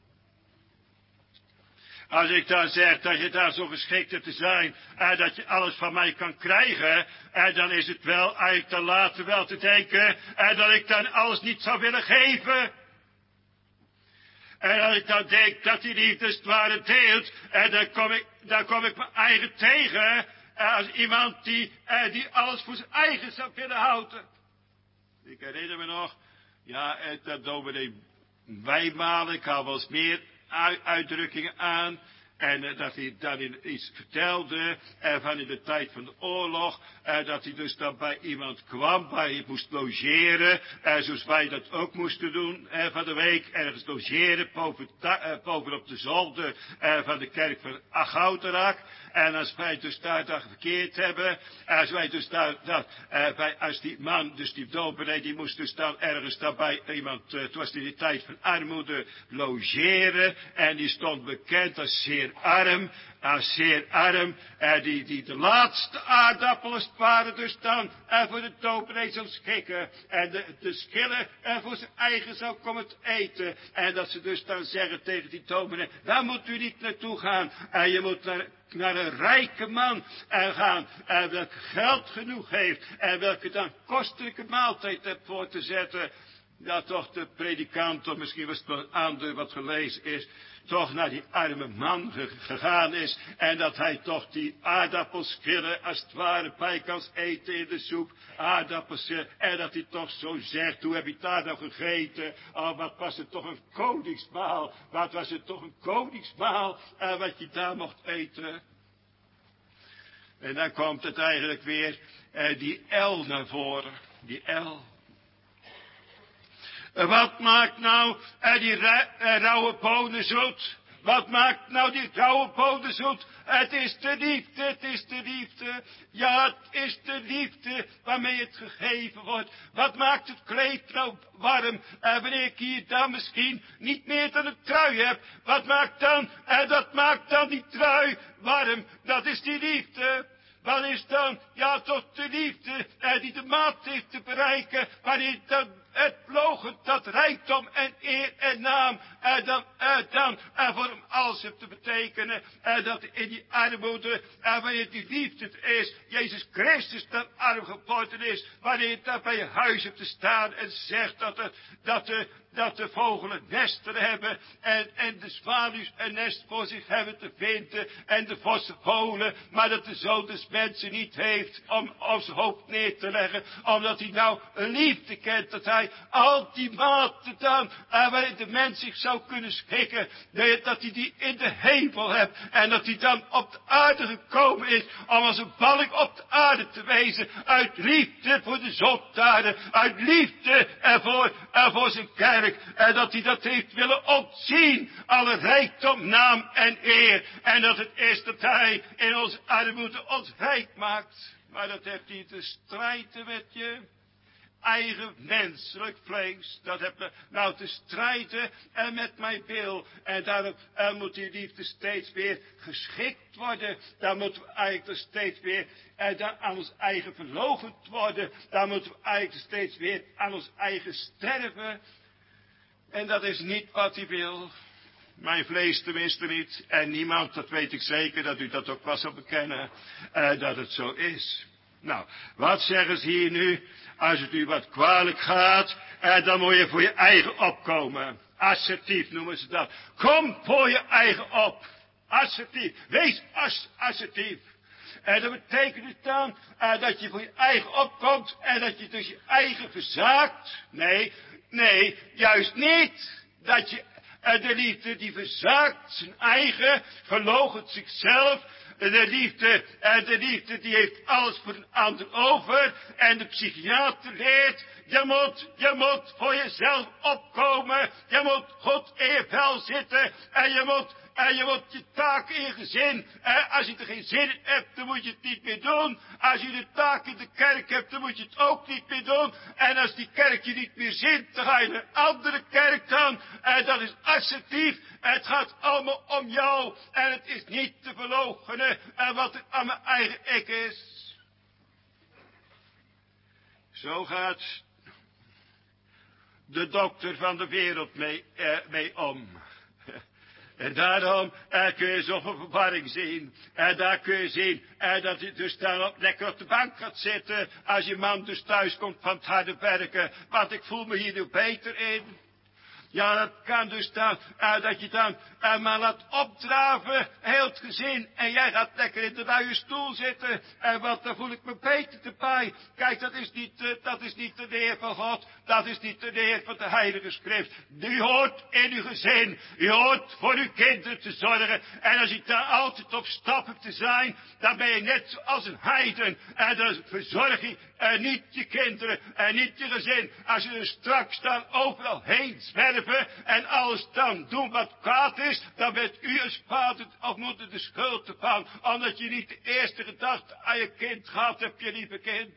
Als ik dan zeg dat je daar zo geschikt hebt te zijn, en dat je alles van mij kan krijgen, en dan is het wel eigenlijk te later wel te denken, en dat ik dan alles niet zou willen geven. En als ik dan denk dat die liefde het ware deelt, en dan kom ik, dan kom ik mijn eigen tegen, als iemand die, eh, die alles voor zijn eigen zou willen houden. Ik herinner me nog, ja, dat dominee Wijmalen, ik had wel eens meer uitdrukkingen aan. En uh, dat hij dan iets vertelde, uh, van in de tijd van de oorlog, uh, dat hij dus dan bij iemand kwam, waar hij moest logeren, uh, zoals wij dat ook moesten doen uh, van de week, ergens logeren, boven, uh, bovenop de zolder uh, van de kerk van Achouterak. En als wij dus daar dat verkeerd hebben, als wij dus daar, dat, uh, bij, als die man, dus die dominee, die moest dus dan ergens dan bij iemand, uh, het was in de tijd van armoede, logeren, en die stond bekend als zeer arm, als zeer arm, eh, die, die de laatste aardappelen waren dus dan eh, voor de dominee zou schikken, en de, de schillen eh, voor zijn eigen zou komen te eten, en dat ze dus dan zeggen tegen die dominee, daar moet u niet naartoe gaan, en je moet naar, naar een rijke man en gaan, en welke geld genoeg heeft, en welke dan kostelijke maaltijd hebt voor te zetten. Ja, toch de predikant, of misschien was het wel een aandeur wat gelezen is, toch naar die arme man gegaan is, en dat hij toch die aardappelschillen als het ware bij kan eten in de soep, aardappelschillen, en dat hij toch zo zegt, hoe heb je daar nou gegeten, oh wat was het toch een koningsmaal, wat was het toch een koningsmaal, en wat je daar mocht eten. En dan komt het eigenlijk weer, eh, die L naar voren, die L. Wat maakt nou eh, die ra eh, rauwe bonen zoet? Wat maakt nou die rauwe bonen zoet? Het is de liefde, het is de liefde. Ja, het is de liefde waarmee het gegeven wordt. Wat maakt het kleed nou warm? Eh, wanneer ik hier dan misschien niet meer dan een trui heb. Wat maakt dan? En dat maakt dan die trui warm. Dat is die liefde. Wat is dan? Ja, toch de liefde eh, die de maat heeft te bereiken. Wanneer dan het logen dat rijkdom en eer en naam en dan, en dan en voor hem alles heeft te betekenen. En dat in die armoede en wanneer die liefde het is, Jezus Christus dan arm geworden is. Wanneer je daar bij je huis hebt te staan en zegt dat de, dat de, dat de vogelen nesten hebben en, en de zwaluws een nest voor zich hebben te vinden en de vossen holen, maar dat de zoon des mensen niet heeft om, om zijn hoofd neer te leggen, omdat hij nou een liefde kent, dat hij hij al die maten dan, uh, waarin de mens zich zou kunnen schikken, dat hij die in de hemel hebt, en dat hij dan op de aarde gekomen is, om als een balk op de aarde te wezen, uit liefde voor de zondaarden, uit liefde ervoor, ervoor zijn kerk, en dat hij dat heeft willen ontzien, alle rijkdom, naam en eer, en dat het is dat hij in onze armoede ons rijk maakt. Maar dat heeft hij te strijden met je eigen menselijk vlees. Dat heb je nou te strijden en met mijn wil. En daarom uh, moet die liefde steeds weer geschikt worden. Dan moeten we eigenlijk steeds weer uh, dan aan ons eigen verloochend worden. Dan moeten we eigenlijk steeds weer aan ons eigen sterven. En dat is niet wat hij wil. Mijn vlees tenminste niet. En niemand, dat weet ik zeker, dat u dat ook wel zal bekennen, uh, dat het zo is. Nou, wat zeggen ze hier nu? Als het u wat kwalijk gaat, uh, dan moet je voor je eigen opkomen. Assertief noemen ze dat. Kom voor je eigen op. Assertief. Wees as assertief. En dat betekent het dan uh, dat je voor je eigen opkomt en dat je dus je eigen verzaakt? Nee, nee, juist niet. Dat je uh, de liefde die verzaakt zijn eigen, verloochent zichzelf. De liefde, uh, de liefde die heeft alles voor een ander over. En de psychiater leert, je moet, je moet voor jezelf opkomen. Je moet goed in je vel zitten en je moet... En je moet je taak in je gezin. En als je er geen zin in hebt, dan moet je het niet meer doen. Als je de taak in de kerk hebt, dan moet je het ook niet meer doen. En als die kerk je niet meer zint, dan ga je naar een andere kerk dan. En dat is assertief. En het gaat allemaal om jou. En het is niet te verloochenen. En wat er aan mijn eigen ik is. Zo gaat de dokter van de wereld mee, eh, mee om. En daarom uh, kun je zoveel verwarring zien. En daar kun je zien uh, dat je dus dan op, lekker op de bank gaat zitten. Als je man dus thuis komt van het harde werken. Want ik voel me hier nu beter in. Ja, dat kan dus dan, uh, dat je dan uh, maar laat opdraven, heel het gezin. En jij gaat lekker in de luie stoel zitten. En uh, want dan voel ik me beter erbij. Kijk, dat is niet, uh, dat is niet de leer van God. Dat is niet de leer van de Heilige Schrift. U hoort in uw gezin. U hoort voor uw kinderen te zorgen. En als je daar altijd op stap hebt te zijn, dan ben je net zoals een heiden. En dan verzorg je uh, niet je kinderen en niet je gezin. Als je er straks dan overal heen zwerft en alles dan doen wat kwaad is, dan bent u als vader of moeder de schuld ervan, omdat je niet de eerste gedachte aan je kind gehad hebt, je lieve kind.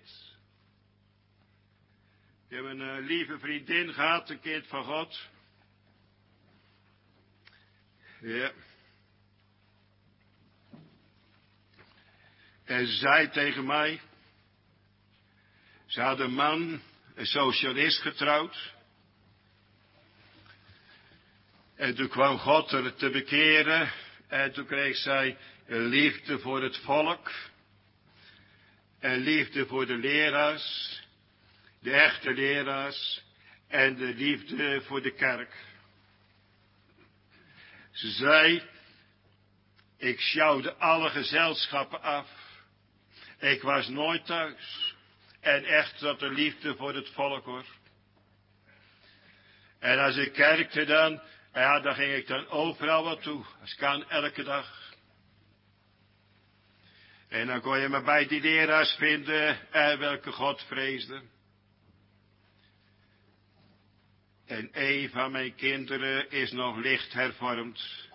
Ik heb een uh, lieve vriendin gehad, een kind van God. Ja. En ze zei tegen mij, ze had een man, een socialist getrouwd. En toen kwam God er te bekeren. En toen kreeg zij liefde voor het volk. En liefde voor de leraars. De echte leraars. En de liefde voor de kerk. Ze zei, ik sjouwde alle gezelschappen af. Ik was nooit thuis. En echt dat de liefde voor het volk hoor. En als ik kerkte dan, ja, daar ging ik dan overal wat toe. Als kan elke dag. En dan kon je me bij die leraars vinden, eh, welke God vreesde. En een van mijn kinderen is nog licht hervormd.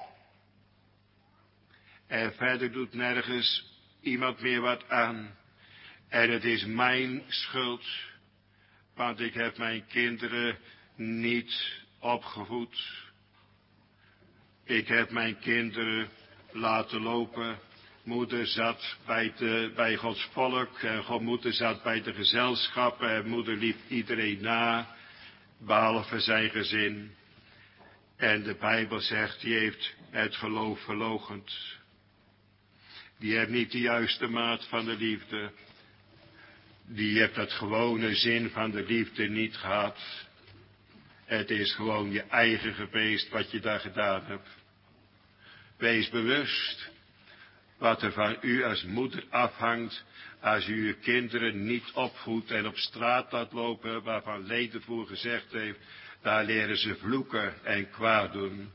En verder doet nergens iemand meer wat aan. En het is mijn schuld. Want ik heb mijn kinderen niet opgevoed. Ik heb mijn kinderen laten lopen. Moeder zat bij, de, bij Gods volk. En God, moeder zat bij de gezelschappen. En moeder liep iedereen na. Behalve zijn gezin. En de Bijbel zegt, die heeft het geloof verloochend. Die heeft niet de juiste maat van de liefde. Die heeft dat gewone zin van de liefde niet gehad. Het is gewoon je eigen geweest wat je daar gedaan hebt. Wees bewust. wat er van u als moeder afhangt, als u uw kinderen niet opvoedt en op straat laat lopen, waarvan Ledevoer gezegd heeft, daar leren ze vloeken en kwaad doen.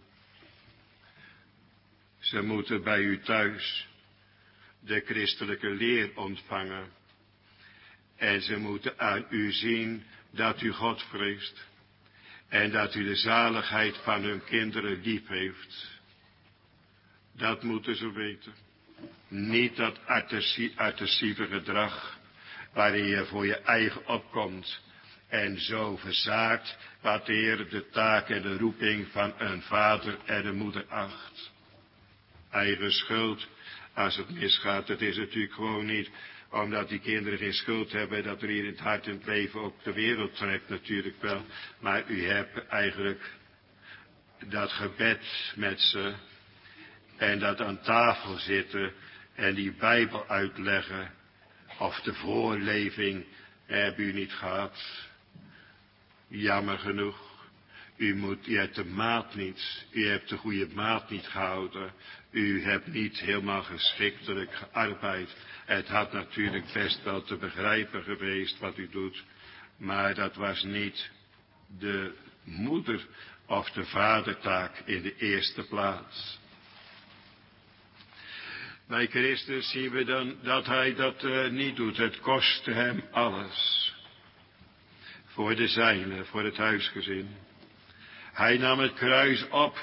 Ze moeten bij u thuis de christelijke leer ontvangen. En ze moeten aan u zien dat u God vreest. En dat u de zaligheid van hun kinderen lief heeft. Dat moeten ze weten. Niet dat artessieve gedrag waarin je voor je eigen opkomt en zo verzaakt wat de Heer de taak en de roeping van een vader en een moeder acht. Eigen schuld, als het misgaat, dat is natuurlijk gewoon niet omdat die kinderen geen schuld hebben, dat er hier in het hart en het leven ook de wereld trekt natuurlijk wel. Maar u hebt eigenlijk dat gebed met ze en dat aan tafel zitten en die Bijbel uitleggen of de voorleving hebben u niet gehad. Jammer genoeg. U, moet, u hebt de maat niet, u hebt de goede maat niet gehouden. U hebt niet helemaal geschiktelijk gearbeid. Het had natuurlijk best wel te begrijpen geweest wat u doet. Maar dat was niet de moeder of de vadertaak in de eerste plaats. Bij Christus zien we dan dat hij dat uh, niet doet. Het kostte hem alles. Voor de zijnen, voor het huisgezin. Hij nam het kruis op.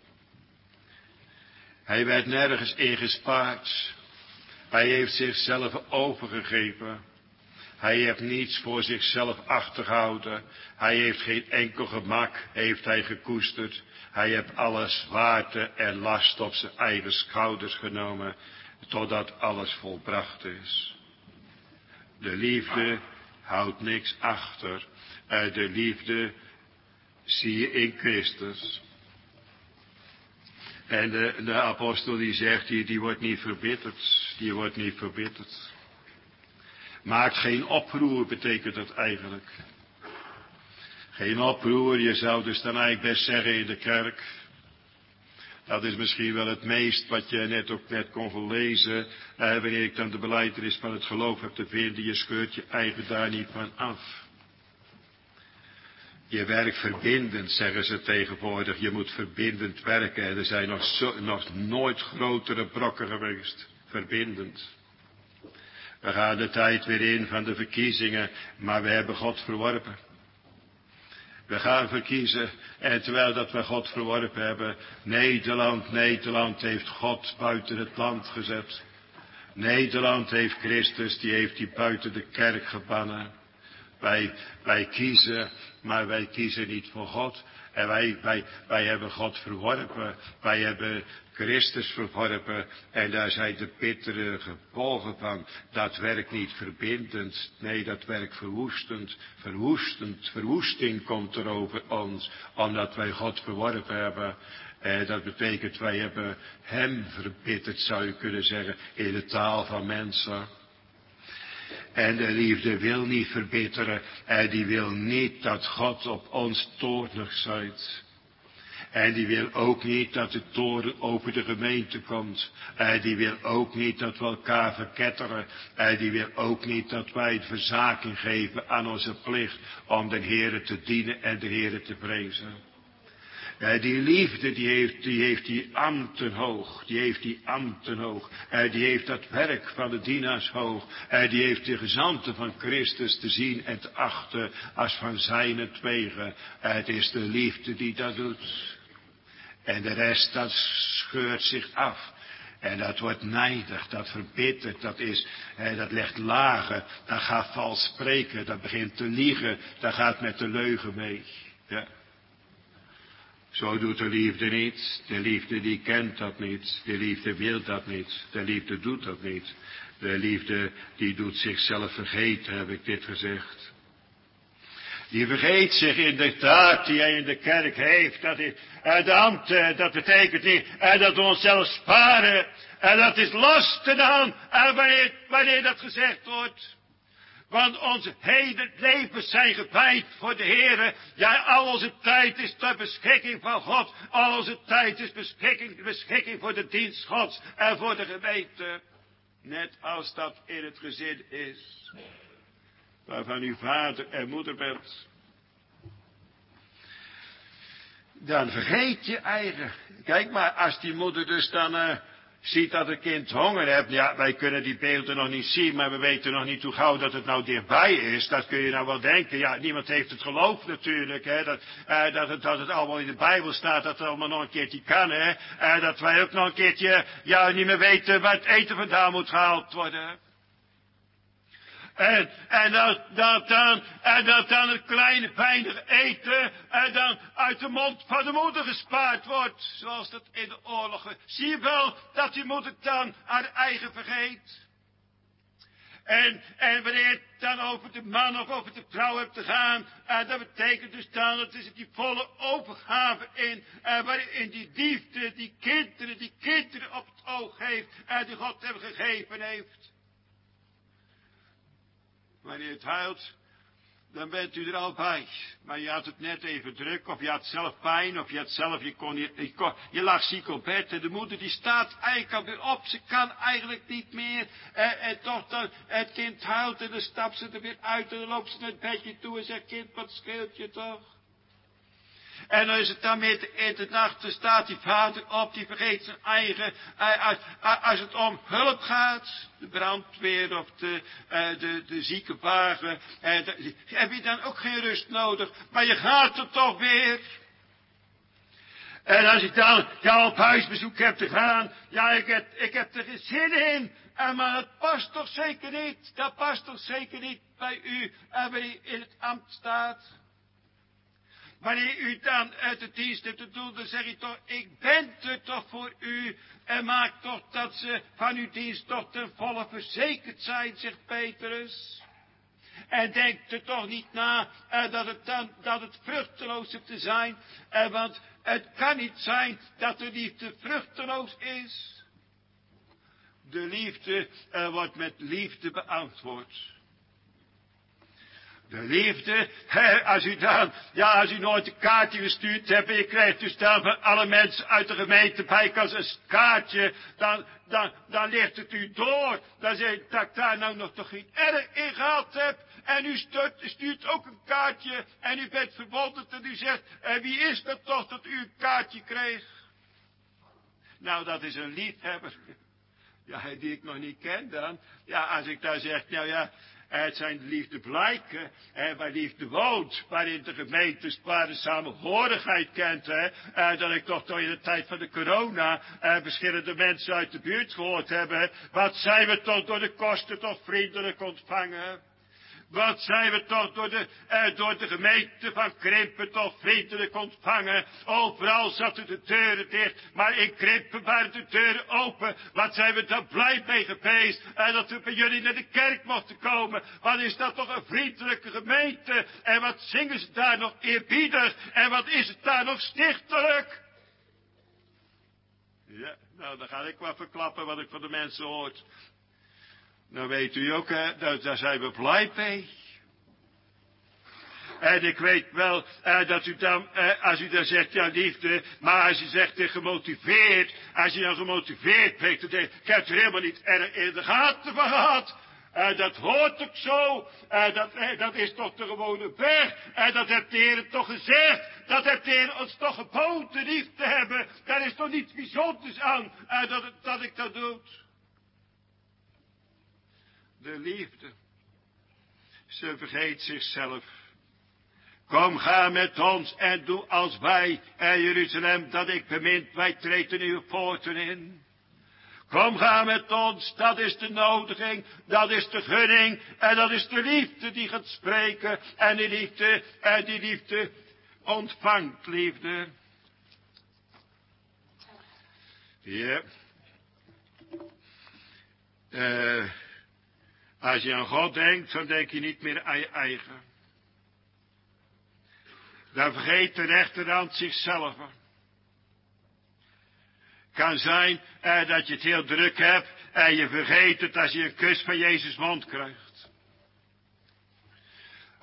Hij werd nergens in gespaard. Hij heeft zichzelf overgegeven. Hij heeft niets voor zichzelf achtergehouden. Hij heeft geen enkel gemak, heeft hij gekoesterd. Hij heeft alle zwaarte en last op zijn eigen schouders genomen, totdat alles volbracht is. De liefde houdt niks achter. De liefde zie je in Christus. En de, de apostel die zegt, die, die wordt niet verbitterd. Die wordt niet verbitterd. Maakt geen oproer, betekent dat eigenlijk. Geen oproer, je zou dus dan eigenlijk best zeggen in de kerk. Dat is misschien wel het meest wat je net ook net kon lezen. Eh, wanneer ik dan de belijdenis van het geloof heb te vinden, je scheurt je eigen daar niet van af. Je werkt verbindend, zeggen ze tegenwoordig. Je moet verbindend werken. En er zijn nog, zo, nog nooit grotere brokken geweest. Verbindend. We gaan de tijd weer in van de verkiezingen, maar we hebben God verworpen. We gaan verkiezen en terwijl dat we God verworpen hebben, Nederland, Nederland heeft God buiten het land gezet. Nederland heeft Christus, die heeft die buiten de kerk gebannen. Wij, wij kiezen, maar wij kiezen niet voor God. En wij, wij, wij hebben God verworpen. Wij hebben Christus verworpen. En daar zijn de bittere gevolgen van. Dat werkt niet verbindend. Nee, dat werkt verwoestend. Verwoestend. Verwoesting komt er over ons. Omdat wij God verworpen hebben. En dat betekent wij hebben hem verbitterd, zou je kunnen zeggen. In de taal van mensen. En de liefde wil niet verbitteren. En die wil niet dat God op ons toornig zijt. En die wil ook niet dat de toren over de gemeente komt. En die wil ook niet dat we elkaar verketteren. En die wil ook niet dat wij de verzaking geven aan onze plicht om de Heere te dienen en de Heere te prezen. Uh, die liefde, die heeft, die heeft die ambten hoog. Die heeft die ambten hoog. Uh, die heeft dat werk van de dienaars hoog. Uh, die heeft de gezanten van Christus te zien en te achten als van zijnentwege. Uh, het is de liefde die dat doet. En de rest, dat scheurt zich af. En dat wordt nijdig, dat verbittert, dat is, eh, dat legt lagen. Dat gaat vals spreken, dat begint te liegen. Dat gaat met de leugen mee. Ja. Zo doet de liefde niet. De liefde die kent dat niet. De liefde wil dat niet. De liefde doet dat niet. De liefde die doet zichzelf vergeten, heb ik dit gezegd. Die vergeet zich in de taak die hij in de kerk heeft. Dat is, en de ambten, dat betekent niet. En dat we onszelf sparen. En dat is lasten dan. En wanneer, wanneer dat gezegd wordt. Want onze hele levens zijn gewijd voor de Heere. Ja, al onze tijd is ter beschikking van God. Al onze tijd is beschikking, beschikking voor de dienst Gods en voor de gemeente. Net als dat in het gezin is. Waarvan u vader en moeder bent. Dan vergeet je eigen. Kijk maar, als die moeder dus dan uh, ziet dat het kind honger heeft. Ja, wij kunnen die beelden nog niet zien, maar we weten nog niet hoe gauw dat het nou dichtbij is. Dat kun je nou wel denken. Ja, niemand heeft het geloof natuurlijk. Hè, dat, uh, dat, het, dat het allemaal in de Bijbel staat, dat het allemaal nog een keertje kan. Hè, uh, dat wij ook nog een keertje ja, niet meer weten waar het eten vandaan moet gehaald worden. En, en dat, dat dan, en dat dan het kleine pijnige eten, en dan uit de mond van de moeder gespaard wordt. Zoals dat in de oorlog. Zie je wel dat die moeder dan haar eigen vergeet. En, en wanneer het dan over de man of over de vrouw hebt te gaan, en dat betekent dus dan, dat is die volle overgave in, en waarin die liefde, die kinderen, die kinderen op het oog heeft, en die God hem gegeven heeft. Wanneer het huilt, dan bent u er al bij. Maar je had het net even druk, of je had zelf pijn, of je had zelf, je kon, je, je, kon, je lag ziek op bed. En de moeder die staat eigenlijk alweer op, ze kan eigenlijk niet meer. En, en toch dan, het kind huilt en dan stapt ze er weer uit en dan loopt ze naar het bedje toe en zegt, kind, wat scheelt je toch? En dan is het dan midden in de nacht, dan staat die vader op, die vergeet zijn eigen, als het om hulp gaat, de brandweer of de, de, de ziekenwagen, heb je dan ook geen rust nodig, maar je gaat er toch weer. En als ik dan ja, op huisbezoek heb te gaan, ja, ik heb, ik heb er geen zin in, maar dat past toch zeker niet, dat past toch zeker niet bij u, en wanneer u in het ambt staat. Wanneer u dan uit de dienst hebt te doen, dan zeg je toch, ik ben er toch voor u. En maak toch dat ze van uw dienst toch ten volle verzekerd zijn, zegt Petrus. En denk er toch niet na eh, dat, het dan, dat het vruchteloos heeft te zijn. Eh, want het kan niet zijn dat de liefde vruchteloos is. De liefde eh, wordt met liefde beantwoord. De liefde, hè, als u dan, ja, als u nooit een kaartje gestuurd hebt en je krijgt dus dan van alle mensen uit de gemeente bijkans een kaartje, dan, dan, dan ligt het u door. Dan zeg je dat ik daar nou nog toch geen erg in gehad heb. En u stuurt, stuurt ook een kaartje en u bent verwonderd en u zegt, en wie is dat toch dat u een kaartje kreeg? Nou, dat is een liefhebber. Ja, die ik nog niet ken dan. Ja, als ik daar zeg, nou ja, het zijn de liefde blijken, en waar liefde woont, waarin de gemeente waar de samenhorigheid kent, hè, en dat ik toch door in de tijd van de corona eh, verschillende mensen uit de buurt gehoord hebben, wat zijn we toch door de kosten toch vriendelijk ontvangen. Wat zijn we toch door de, eh, door de gemeente van Krimpen toch vriendelijk ontvangen. Overal zaten de deuren dicht, maar in Krimpen waren de deuren open. Wat zijn we daar blij mee geweest. En dat we bij jullie naar de kerk mochten komen. Wat is dat toch een vriendelijke gemeente. En wat zingen ze daar nog eerbiedig. En wat is het daar nog stichtelijk. Ja, nou dan ga ik wel verklappen wat ik van de mensen hoort. Nou weet u ook, hè, daar, daar zijn we blij mee. En ik weet wel eh, dat u dan, eh, als u dan zegt, ja liefde, maar als u zegt eh, gemotiveerd, als je dan gemotiveerd bent, dan denk ik, ik heb er helemaal niet erg in de gaten van gehad. Uh, dat hoort ook zo. Uh, dat, uh, dat is toch de gewone weg. En uh, dat heeft de Heer toch gezegd. Dat heeft de Heer ons toch geboden lief te hebben. Daar is toch niets bijzonders aan uh, dat, dat ik dat doe. De liefde. Ze vergeet zichzelf. Kom, ga met ons en doe als wij, en Jeruzalem, dat ik bemint, wij treden uw poorten in. Kom, ga met ons, dat is de nodiging, dat is de gunning, en dat is de liefde die gaat spreken, en die liefde, en die liefde ontvangt liefde. Ja. Uh, als je aan God denkt, dan denk je niet meer aan je eigen. Dan vergeet de rechterhand zichzelf. Kan zijn eh, dat je het heel druk hebt en je vergeet het als je een kus van Jezus mond krijgt.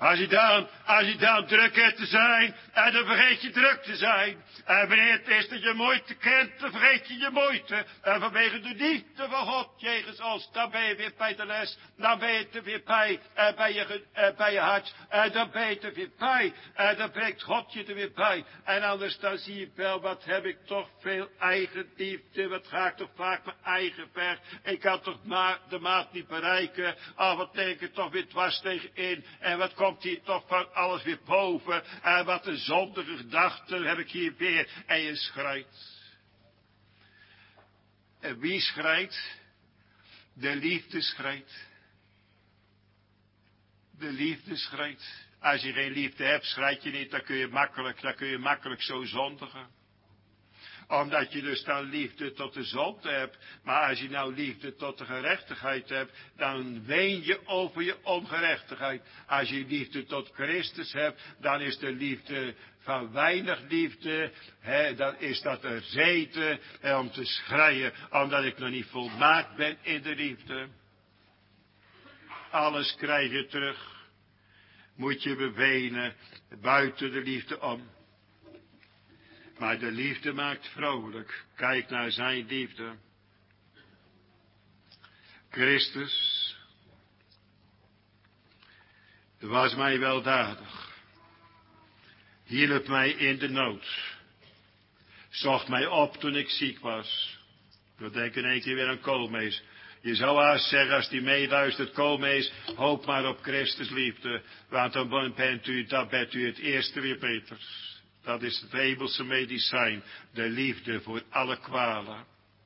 Als je dan, als je dan druk hebt te zijn, en dan vergeet je druk te zijn. En wanneer het is dat je moeite kent, dan vergeet je je moeite. En vanwege de liefde van God jegens ons, dan ben je weer bij de les. Dan ben je er weer bij, en bij je, en bij je hart. En dan ben je er weer bij. En dan brengt God je er weer bij. En anders dan zie je wel, wat heb ik toch veel eigen liefde. Wat ga ik toch vaak mijn eigen weg. Ik kan toch maar de maat niet bereiken. Al wat denk ik toch weer dwars tegenin. En wat komt hier toch van alles weer boven. En wat een zondige gedachten heb ik hier weer. En je schrijt. En wie schrijt? De liefde schrijt. De liefde schrijt. Als je geen liefde hebt, schrijt je niet. Dan kun je makkelijk, dan kun je makkelijk zo zondigen. Omdat je dus dan liefde tot de zonde hebt. Maar als je nou liefde tot de gerechtigheid hebt, dan ween je over je ongerechtigheid. Als je liefde tot Christus hebt, dan is de liefde van weinig liefde. Hè, dan is dat een reden hè, om te schreien, omdat ik nog niet volmaakt ben in de liefde. Alles krijg je terug. Moet je bewenen buiten de liefde om. Maar de liefde maakt vrolijk. Kijk naar zijn liefde. Christus was mij weldadig. Hielp mij in de nood. Zocht mij op toen ik ziek was. Ik denk in één keer weer aan Koolmees. Je zou haast zeggen, als die meeluistert, Koolmees, hoop maar op Christus liefde. Want dan bent u, dan bent u het eerste weer beters. Dat is het hemelse medicijn. De liefde voor alle kwalen.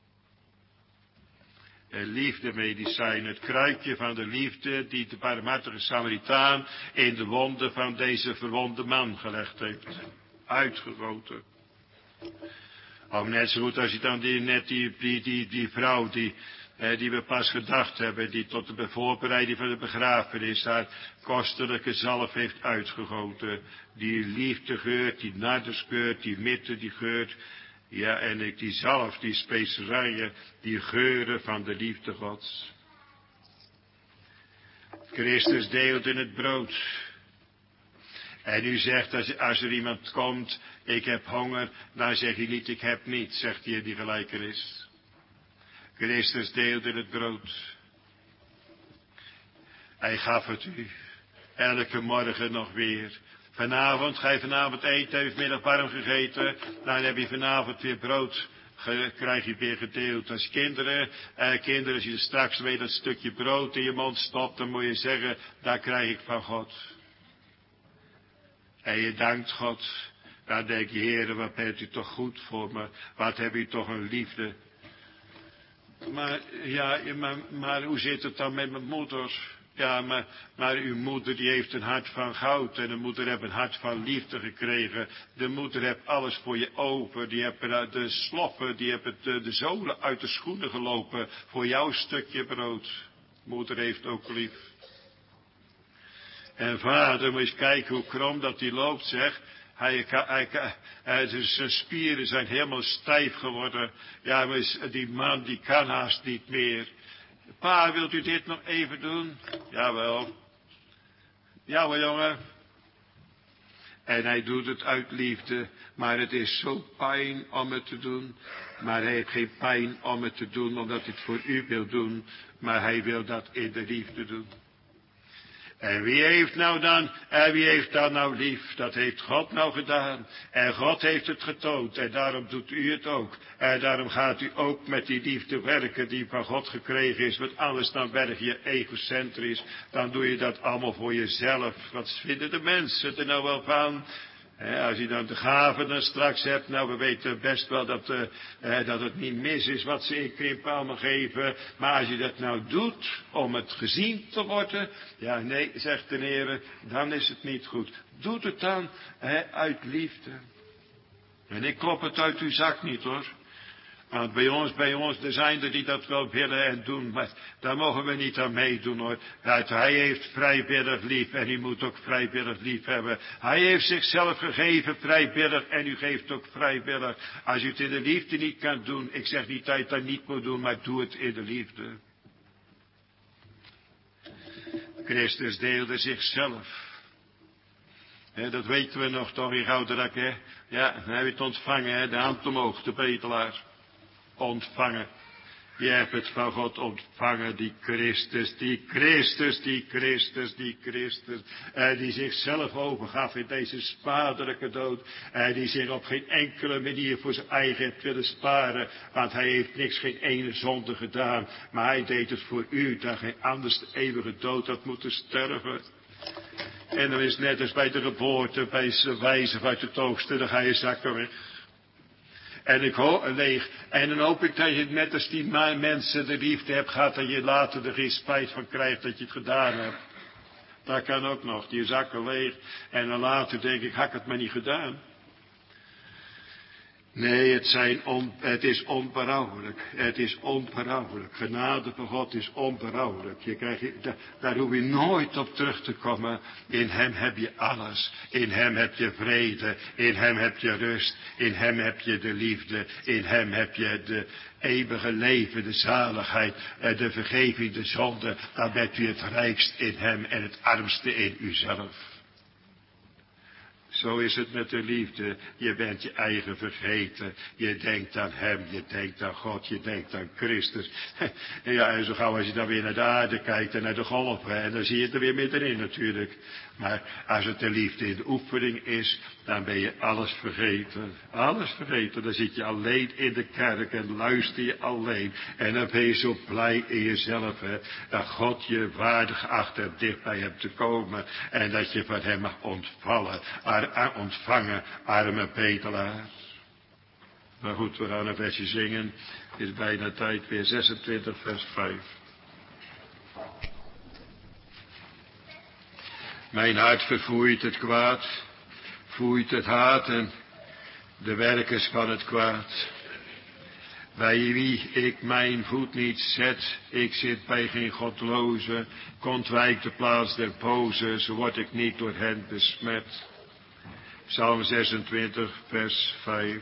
De liefde medicijn. Het kruikje van de liefde die de barmhartige Samaritaan in de wonden van deze verwonde man gelegd heeft. Uitgegoten. Of net zo goed als je dan die, net die, die, die, die vrouw die... Eh, die we pas gedacht hebben, die tot de voorbereiding van de begrafenis haar kostelijke zalf heeft uitgegoten. Die liefde geurt, die nardus geurt, die mitte die geurt. Ja, en ik die zalf, die specerijen, die geuren van de liefde Gods. Christus deelt in het brood. En u zegt, als, als er iemand komt, ik heb honger, dan zeg je niet, ik heb niet, zegt hij in die gelijkenis. Christus deelde het brood. Hij gaf het u. Elke morgen nog weer. Vanavond, ga je vanavond eten, heeft middag warm gegeten. Dan heb je vanavond weer brood. Ge, krijg je weer gedeeld. Als kinderen, eh, kinderen, als je straks weer dat stukje brood in je mond stopt, dan moet je zeggen, daar krijg ik van God. En je dankt God. Dan denk je, Heere, wat bent u toch goed voor me. Wat heb u toch een liefde. Maar, ja, maar, maar hoe zit het dan met mijn moeder? Ja, maar, maar uw moeder die heeft een hart van goud en de moeder heeft een hart van liefde gekregen. De moeder heeft alles voor je over. Die hebben de sloffen, die hebben de, de zolen uit de schoenen gelopen voor jouw stukje brood. Moeder heeft ook lief. En vader, moet je eens kijken hoe krom dat hij loopt, zeg. Hij, hij, hij, hij, zijn spieren zijn helemaal stijf geworden. Ja, maar die man die kan haast niet meer. Pa, wilt u dit nog even doen? Jawel. Jawel, jongen. En hij doet het uit liefde. Maar het is zo pijn om het te doen. Maar hij heeft geen pijn om het te doen, omdat hij het voor u wil doen. Maar hij wil dat in de liefde doen. En wie heeft nou dan, en wie heeft dan nou lief? Dat heeft God nou gedaan. En God heeft het getoond. En daarom doet u het ook. En daarom gaat u ook met die liefde werken die van God gekregen is. Want anders dan werk je egocentrisch. Dan doe je dat allemaal voor jezelf. Wat vinden de mensen er nou wel van? He, als je dan de gaven dan straks hebt, nou we weten best wel dat, uh, uh, dat het niet mis is wat ze in krimp allemaal geven. Maar als je dat nou doet om het gezien te worden, ja nee, zegt de Heer, dan is het niet goed. Doe het dan he, uit liefde. En ik klop het uit uw zak niet hoor. Want bij ons, bij ons, er zijn er die dat wel willen en doen, maar daar mogen we niet aan meedoen hoor. Hij heeft vrijwillig lief en u moet ook vrijwillig lief hebben. Hij heeft zichzelf gegeven vrijwillig en u geeft ook vrijwillig. Als u het in de liefde niet kan doen, ik zeg niet dat je het dan niet moet doen, maar doe het in de liefde. Christus deelde zichzelf. He, dat weten we nog toch in Gouderak, hè. Ja, dan heb je het ontvangen, hè. De hand omhoog, de bedelaar. Ontvangen. Je hebt het van God ontvangen, die Christus, die Christus, die Christus, die Christus. Eh, die zichzelf overgaf in deze spaderlijke dood. Eh, die zich op geen enkele manier voor zijn eigen heeft willen sparen. Want hij heeft niks, geen ene zonde gedaan. Maar hij deed het voor u, dat gij anders de eeuwige dood had moeten sterven. En dan is net als bij de geboorte, bij zijn wijze uit het oogsten, dan ga je zakken weg. En ik hoor leeg. En dan hoop ik dat je net als die mensen de liefde hebt gehad, dat je later er geen spijt van krijgt dat je het gedaan hebt. Dat kan ook nog. Die zakken leeg. En dan later denk ik, had ik het maar niet gedaan. Nee, het, zijn on, het is onberouwelijk. Het is onberouwelijk. Genade van God is onberouwelijk. Je krijgt, daar, daar hoef je nooit op terug te komen. In hem heb je alles. In hem heb je vrede. In hem heb je rust. In hem heb je de liefde. In hem heb je de eeuwige leven, de zaligheid, de vergeving, de zonde. Dan bent u het rijkst in hem en het armste in uzelf. Zo is het met de liefde. Je bent je eigen vergeten. Je denkt aan hem, je denkt aan God, je denkt aan Christus. En ja, en zo gauw als je dan weer naar de aarde kijkt en naar de golven, en dan zie je het er weer middenin natuurlijk. Maar als het de liefde in de oefening is, dan ben je alles vergeten. Alles vergeten. Dan zit je alleen in de kerk en luister je alleen. En dan ben je zo blij in jezelf, hè, dat God je waardig acht hebt dicht bij hem te komen. En dat je van hem mag ontvallen, ar, ontvangen, arme bedelaar. Maar goed, we gaan een versje zingen. Het is bijna tijd, weer zesentwintig vers vijf. Mijn hart verfoeit het kwaad, foeit het haat en de werkers van het kwaad. Bij wie ik mijn voet niet zet, ik zit bij geen godloze, ontwijk de plaats der boze, zo word ik niet door hen besmet. Psalm zesentwintig, vers vijf.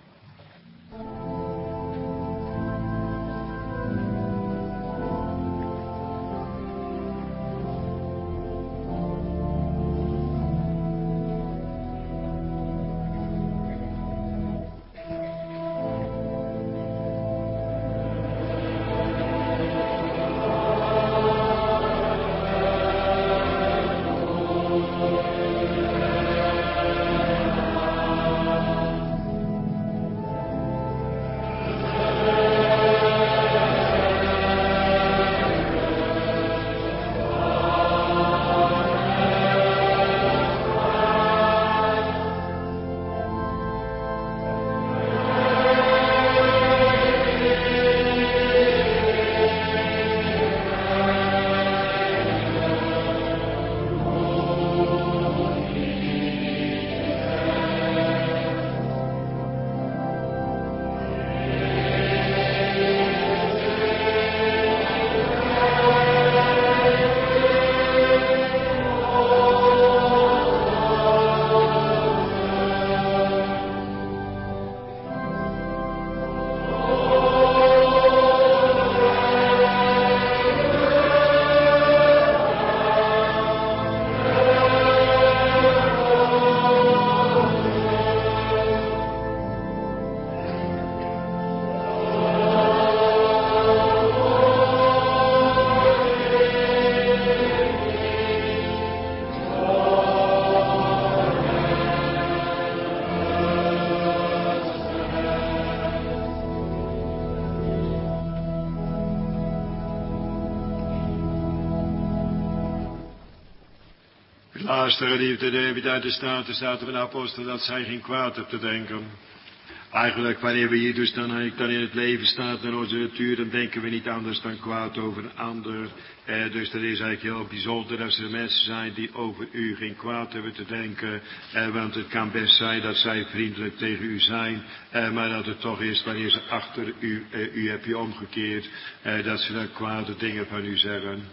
Luisteren, liefde, David uit de Staten staat er van de apostel dat zij geen kwaad op te denken. Eigenlijk, wanneer we hier dus dan, dan in het leven staan in onze natuur, dan denken we niet anders dan kwaad over een ander. Eh, dus dat is eigenlijk heel bijzonder dat er mensen zijn die over u geen kwaad hebben te denken. Eh, want het kan best zijn dat zij vriendelijk tegen u zijn, eh, maar dat het toch is wanneer ze achter u, eh, u heb je omgekeerd, eh, dat ze dan kwade dingen van u zeggen.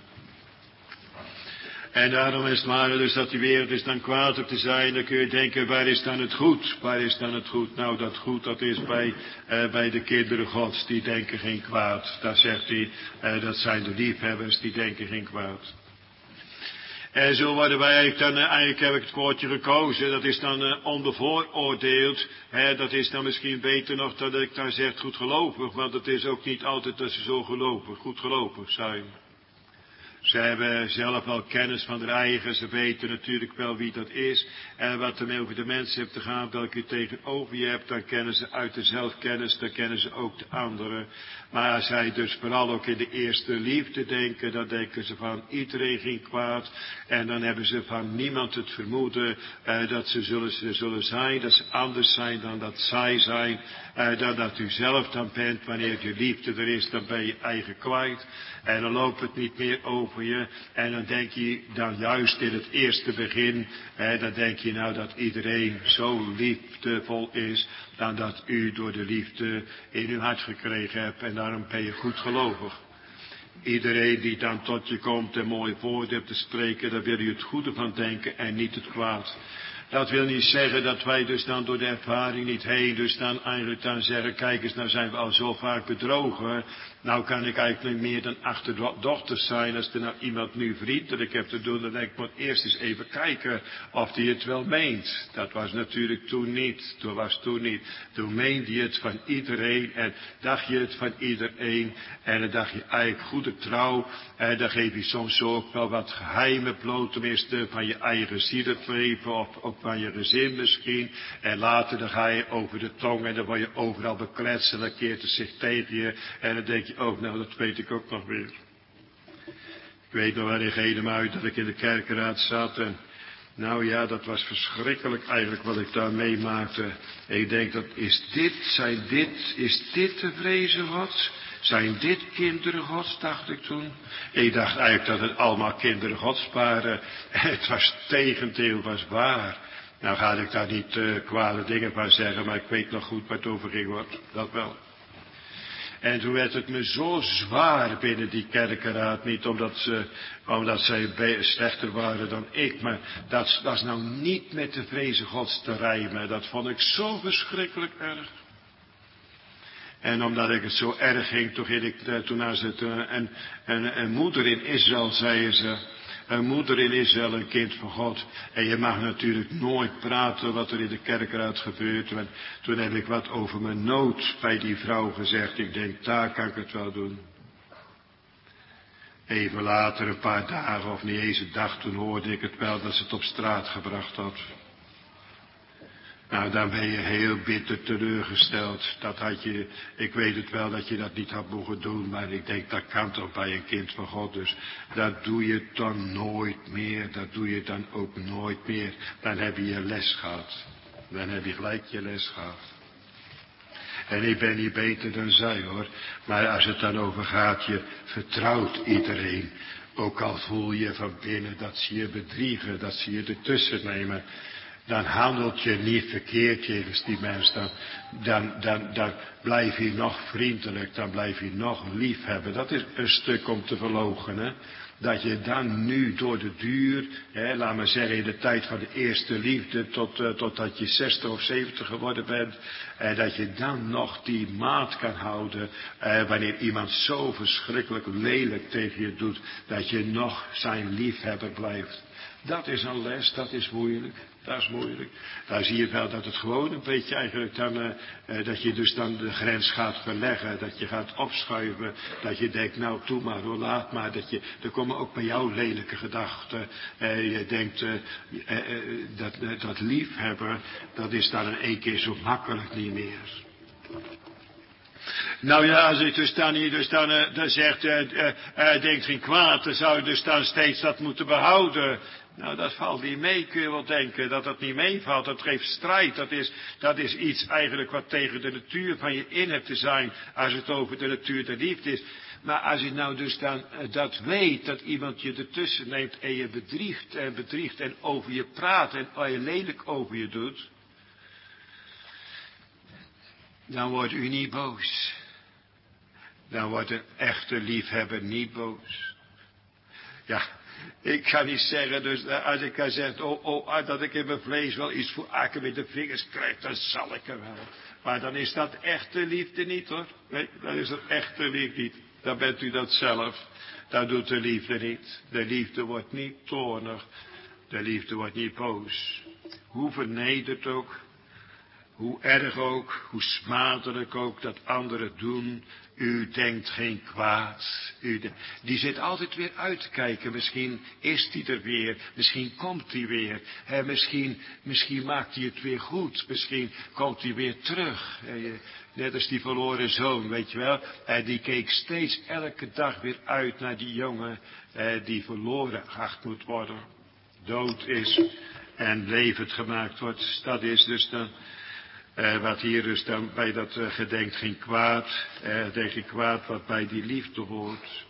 En daarom is het maar dus dat die wereld is dan kwaad op te zijn. Dan kun je denken, waar is dan het goed? Waar is dan het goed? Nou, dat goed, dat is bij, uh, bij de kinderen Gods. Die denken geen kwaad. Daar zegt hij, uh, dat zijn de liefhebbers, die denken geen kwaad. En zo worden wij eigenlijk dan, uh, eigenlijk heb ik het woordje gekozen, dat is dan uh, onbevooroordeeld. Hè, dat is dan misschien beter nog dat ik dan zeg goed gelovig, want het is ook niet altijd dat ze zo gelovig, goed gelovig zijn. Ze hebben zelf wel kennis van hun eigen, ze weten natuurlijk wel wie dat is. En wat er over de mensen hebt te gaan, welke je tegenover je hebt, dan kennen ze uit de zelfkennis, dan kennen ze ook de anderen. Maar als zij dus vooral ook in de eerste liefde denken, dan denken ze van iedereen geen kwaad. En dan hebben ze van niemand het vermoeden eh, dat ze zullen, ze zullen zijn, dat ze anders zijn dan dat zij zijn. Eh, dan dat u zelf dan bent, wanneer je liefde er is, dan ben je eigen kwijt. En dan loopt het niet meer over je. En dan denk je dan juist in het eerste begin, eh, dan denk je nou dat iedereen zo liefdevol is, dan dat u door de liefde in uw hart gekregen hebt. En daarom ben je goed gelovig. Iedereen die dan tot je komt en mooie woorden hebt te spreken, daar wil je het goede van denken en niet het kwaad. Dat wil niet zeggen dat wij dus dan door de ervaring niet heen, dus dan eigenlijk dan zeggen, kijk eens, nou zijn we al zo vaak bedrogen. Nou kan ik eigenlijk niet meer dan achterdochters zijn. Als er nou iemand nu vriendelijk heeft te doen, dan denk ik, moet eerst eens even kijken of hij het wel meent. Dat was natuurlijk toen niet. Dat was toen niet. Toen meende je het van iedereen en dacht je het van iedereen. En dan dacht je eigenlijk goede trouw. En dan geef je soms ook wel wat geheimen bloot, tenminste van je eigen zielenleven of ook van je gezin misschien. En later dan ga je over de tong en dan word je overal bekletst en dan keert het zich tegen je. En dan denk je ook, nou dat weet ik ook nog weer. Ik weet nog wel in Gedemuid dat ik in de kerkenraad zat en nou ja, dat was verschrikkelijk eigenlijk wat ik daar meemaakte. En ik denk, dat is dit, zijn dit, is dit de vrezen Gods? Zijn dit kinderen Gods, dacht ik toen. Ik dacht eigenlijk dat het allemaal kinderen Gods waren. En het was tegendeel, was waar. Nou ga ik daar niet uh, kwade dingen van zeggen, maar ik weet nog goed waar het over ging, hoor. Dat wel. En toen werd het me zo zwaar binnen die kerkenraad, niet omdat ze, omdat zij slechter waren dan ik, maar dat, dat is nou niet met de vrezen Gods te rijmen. Dat vond ik zo verschrikkelijk erg. En omdat ik het zo erg ging, toen ging ik, toen als het een, een, een moeder in Israël, zeiden ze, een moeder in Israël, een kind van God. En je mag natuurlijk nooit praten wat er in de kerkraad gebeurt. En toen heb ik wat over mijn nood bij die vrouw gezegd. Ik denk, daar kan ik het wel doen. Even later, een paar dagen of niet eens een dag, toen hoorde ik het wel dat ze het op straat gebracht had. Nou, dan ben je heel bitter teleurgesteld. Dat had je, ik weet het wel dat je dat niet had mogen doen, maar ik denk dat kan toch bij een kind van God. Dus dat doe je dan nooit meer, dat doe je dan ook nooit meer. Dan heb je je les gehad. Dan heb je gelijk je les gehad. En ik ben niet beter dan zij hoor, maar als het dan over gaat, je vertrouwt iedereen. Ook al voel je van binnen dat ze je bedriegen, dat ze je ertussen nemen. Dan handelt je niet verkeerd jegens die mens. Dan, dan, dan, dan blijf je nog vriendelijk. Dan blijf je nog lief hebben. Dat is een stuk om te verloochenen. Dat je dan nu door de duur, hè, laat maar zeggen in de tijd van de eerste liefde, tot, uh, totdat je zestig of zeventig geworden bent, en dat je dan nog die maat kan houden, uh, wanneer iemand zo verschrikkelijk lelijk tegen je doet, dat je nog zijn liefhebber blijft. Dat is een les, dat is moeilijk. Dat is moeilijk. Daar zie je wel dat het gewoon een beetje eigenlijk dan, uh, uh, dat je dus dan de grens gaat verleggen, dat je gaat opschuiven, dat je denkt, nou doe maar, hoor, laat maar, dat je, er komen ook bij jou lelijke gedachten. Uh, je denkt, uh, uh, uh, dat, uh, dat liefhebben, dat is dan in één keer zo makkelijk niet meer. Nou ja, als ik dus dan hier dus dan, uh, dan zegt, uh, uh, uh, denkt geen kwaad, dan zou je dus dan steeds dat moeten behouden. Nou, dat valt niet mee, kun je wel denken, dat dat niet meevalt. Dat geeft strijd, dat is, dat is iets eigenlijk wat tegen de natuur van je in hebt te zijn, als het over de natuur der liefde is. Maar als je nou dus dan uh, dat weet, dat iemand je ertussen neemt en je bedriegt en bedriegt en over je praat en uh, je lelijk over je doet, dan wordt u niet boos. Dan wordt een echte liefhebber niet boos. Ja, ik ga niet zeggen, dus als ik zeg, oh, oh, dat ik in mijn vlees wel iets voor akken met de vingers krijg, dan zal ik er wel. Maar dan is dat echte liefde niet hoor. Nee, dan is dat echte liefde niet. dan bent u dat zelf. Dat doet de liefde niet. De liefde wordt niet toornig. De liefde wordt niet boos. Hoe vernederd ook, hoe erg ook, hoe smadelijk ook dat anderen doen, u denkt geen kwaad. U de... Die zit altijd weer uit te kijken. Misschien is die er weer. Misschien komt die weer. He, misschien, misschien maakt hij het weer goed. Misschien komt hij weer terug. He, net als die verloren zoon, weet je wel. He, die keek steeds elke dag weer uit naar die jongen he, die verloren geacht moet worden. Dood is en levend gemaakt wordt. Dat is dus dan... Uh, wat hier dus dan bij dat uh, gedenkt geen kwaad, uh, denk ik kwaad wat bij die liefde hoort.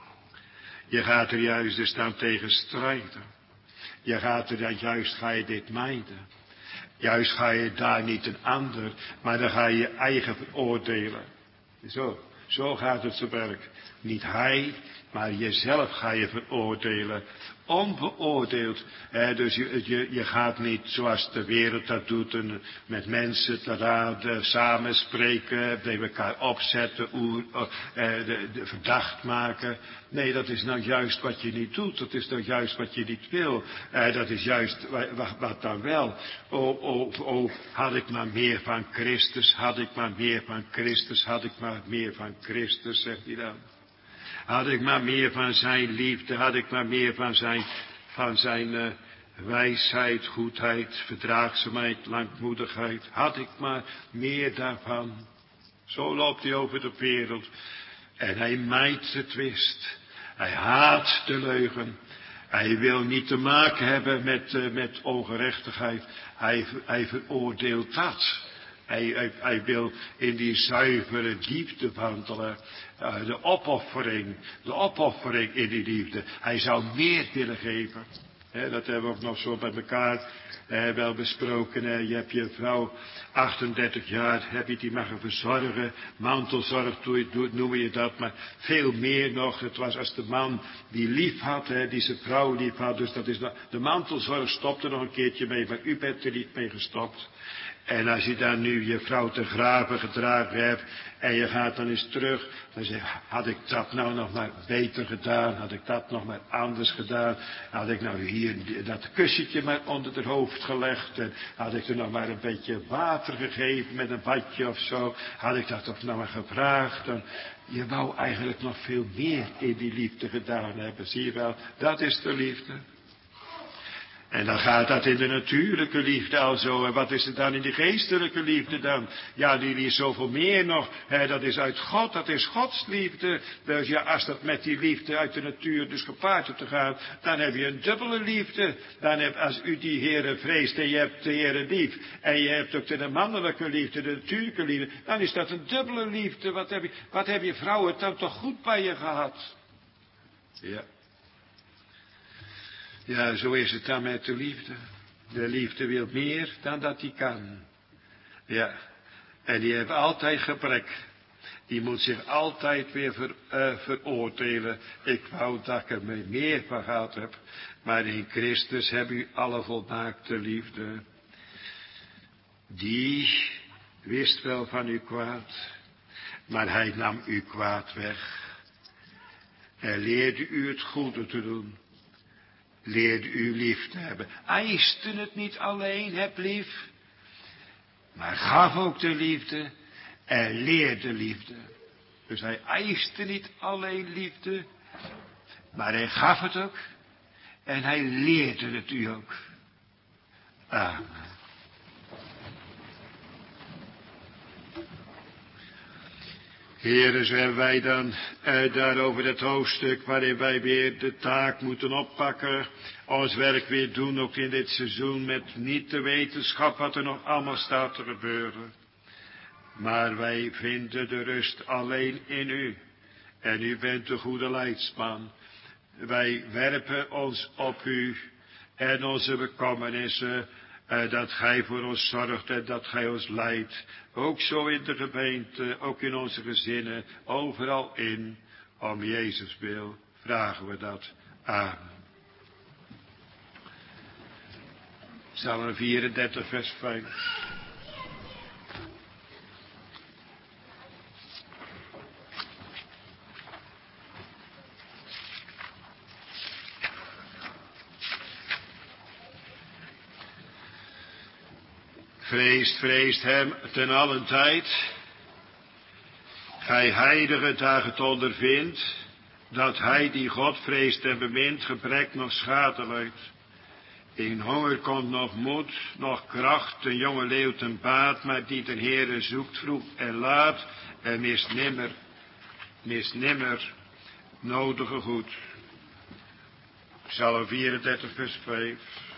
Je gaat er juist dus dan tegen strijden. Je gaat er dan juist, ga je dit mijden. Juist ga je daar niet een ander, maar dan ga je je eigen veroordelen. Zo, zo gaat het zo werk. Niet hij, maar jezelf ga je veroordelen. Onbeoordeeld. Eh, dus je, je, je gaat niet zoals de wereld dat doet. En met mensen te raden, samen spreken. Bij elkaar opzetten. Oer, eh, de, de, verdacht maken. Nee, dat is nou juist wat je niet doet. Dat is nou juist wat je niet wil. Eh, dat is juist wat, wat dan wel. Oh, oh, oh, had ik maar meer van Christus. Had ik maar meer van Christus. Had ik maar meer van Christus, zegt hij dan. Had ik maar meer van zijn liefde, had ik maar meer van zijn, van zijn uh, wijsheid, goedheid, verdraagzaamheid, langmoedigheid. Had ik maar meer daarvan. Zo loopt hij over de wereld. En hij mijdt de twist. Hij haat de leugen. Hij wil niet te maken hebben met, uh, met ongerechtigheid. Hij, hij veroordeelt dat. Hij, hij, hij wil in die zuivere liefde wandelen. Uh, de opoffering. De opoffering in die liefde. Hij zou meer willen geven. He, dat hebben we ook nog zo bij elkaar eh, wel besproken. He. Je hebt je vrouw achtendertig jaar, heb je die mogen verzorgen. Mantelzorg noem je dat. Maar veel meer nog. Het was als de man die lief had, he, die zijn vrouw lief had. Dus dat is de, de mantelzorg stopte nog een keertje mee. Maar u bent er niet mee gestopt. En als je dan nu je vrouw te graven gedragen hebt en je gaat dan eens terug, dan zeg je, had ik dat nou nog maar beter gedaan, had ik dat nog maar anders gedaan, had ik nou hier dat kussentje maar onder het hoofd gelegd en had ik er nog maar een beetje water gegeven met een badje of zo, had ik dat toch nog maar gevraagd, dan, je wou eigenlijk nog veel meer in die liefde gedaan hebben, zie je wel, dat is de liefde. En dan gaat dat in de natuurlijke liefde al zo. En wat is het dan in de geestelijke liefde dan? Ja, die, die is zoveel meer nog. Hè, dat is uit God, dat is Gods liefde. Dus ja, als dat met die liefde uit de natuur dus gepaard te gaan, dan heb je een dubbele liefde. Dan heb, als u die Heere vreest en je hebt de Heere lief, en je hebt ook de mannelijke liefde, de natuurlijke liefde, dan is dat een dubbele liefde. Wat heb je, wat heb je vrouwen dan toch goed bij je gehad? Ja. Ja, zo is het dan met de liefde. De liefde wil meer dan dat hij kan. Ja, en die heeft altijd gebrek. Die moet zich altijd weer ver, uh, veroordelen. Ik wou dat ik er meer van gehad heb. Maar in Christus heb u alle volmaakte liefde. Die wist wel van uw kwaad. Maar hij nam uw kwaad weg. Hij leerde u het goede te doen. Leerde u lief te hebben. Eiste het niet alleen, heb lief. Maar gaf ook de liefde. En leerde liefde. Dus hij eiste niet alleen liefde. Maar hij gaf het ook. En hij leerde het u ook. Amen. Heren, zo hebben wij dan uh, daar over het hoofdstuk waarin wij weer de taak moeten oppakken. Ons werk weer doen, ook in dit seizoen, met niet de wetenschap wat er nog allemaal staat te gebeuren. Maar wij vinden de rust alleen in u. En u bent de goede leidsman. Wij werpen ons op u en onze bekommernissen. Uh, dat gij voor ons zorgt en dat gij ons leidt. Ook zo in de gemeente, ook in onze gezinnen, overal in. Om Jezus wil vragen we dat. Amen. Psalm vierendertig, vers vijf. Vreest, vreest hem ten allen tijd. Gij heilige daar het ondervindt, dat hij die God vreest en bemint, gebrek nog schade lijdt. In honger komt nog moed, nog kracht, een jonge leeuw ten baat, maar die ten Heere zoekt vroeg en laat, en mist nimmer, mist nimmer nodige goed. Psalm vierendertig vers vijf.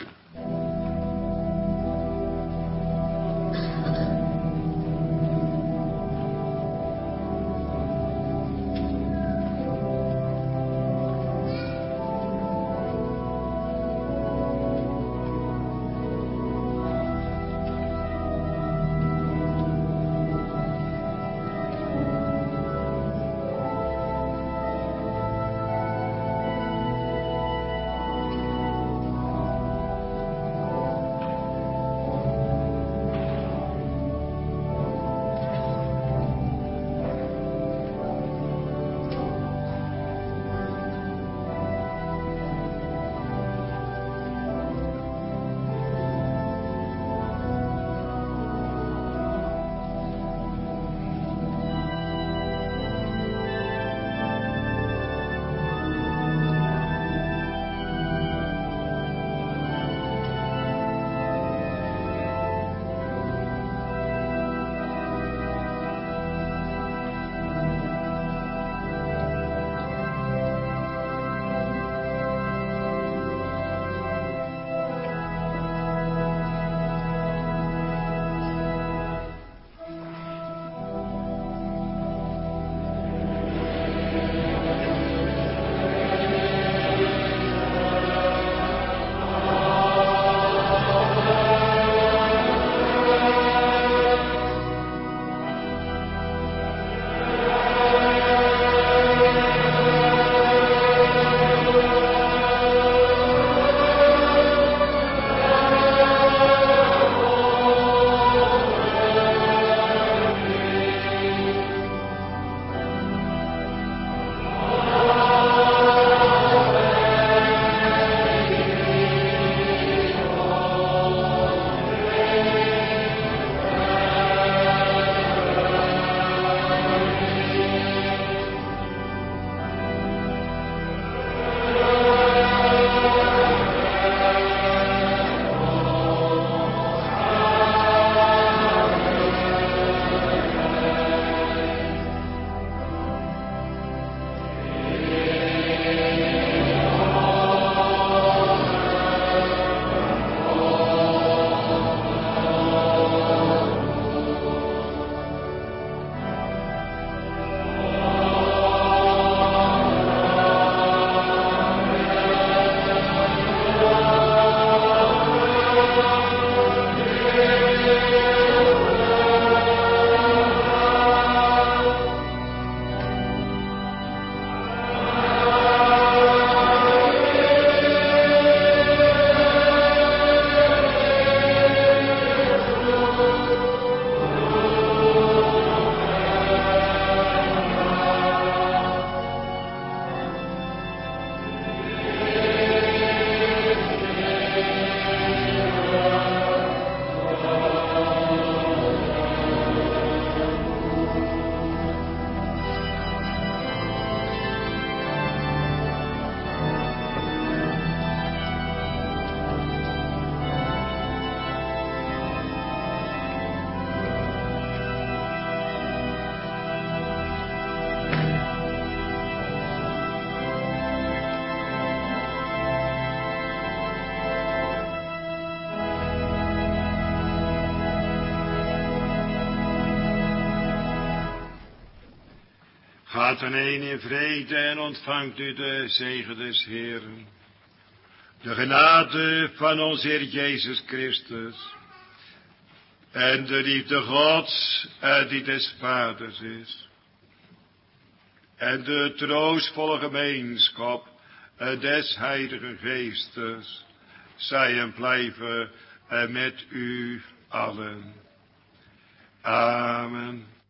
Gaat dan een in vrede en ontvangt u de zegen des Heeren. De genade van ons Heer Jezus Christus. En de liefde Gods en die des Vaders is. En de troostvolle gemeenschap des Heiligen Geestes. Zij en blijven met u allen. Amen.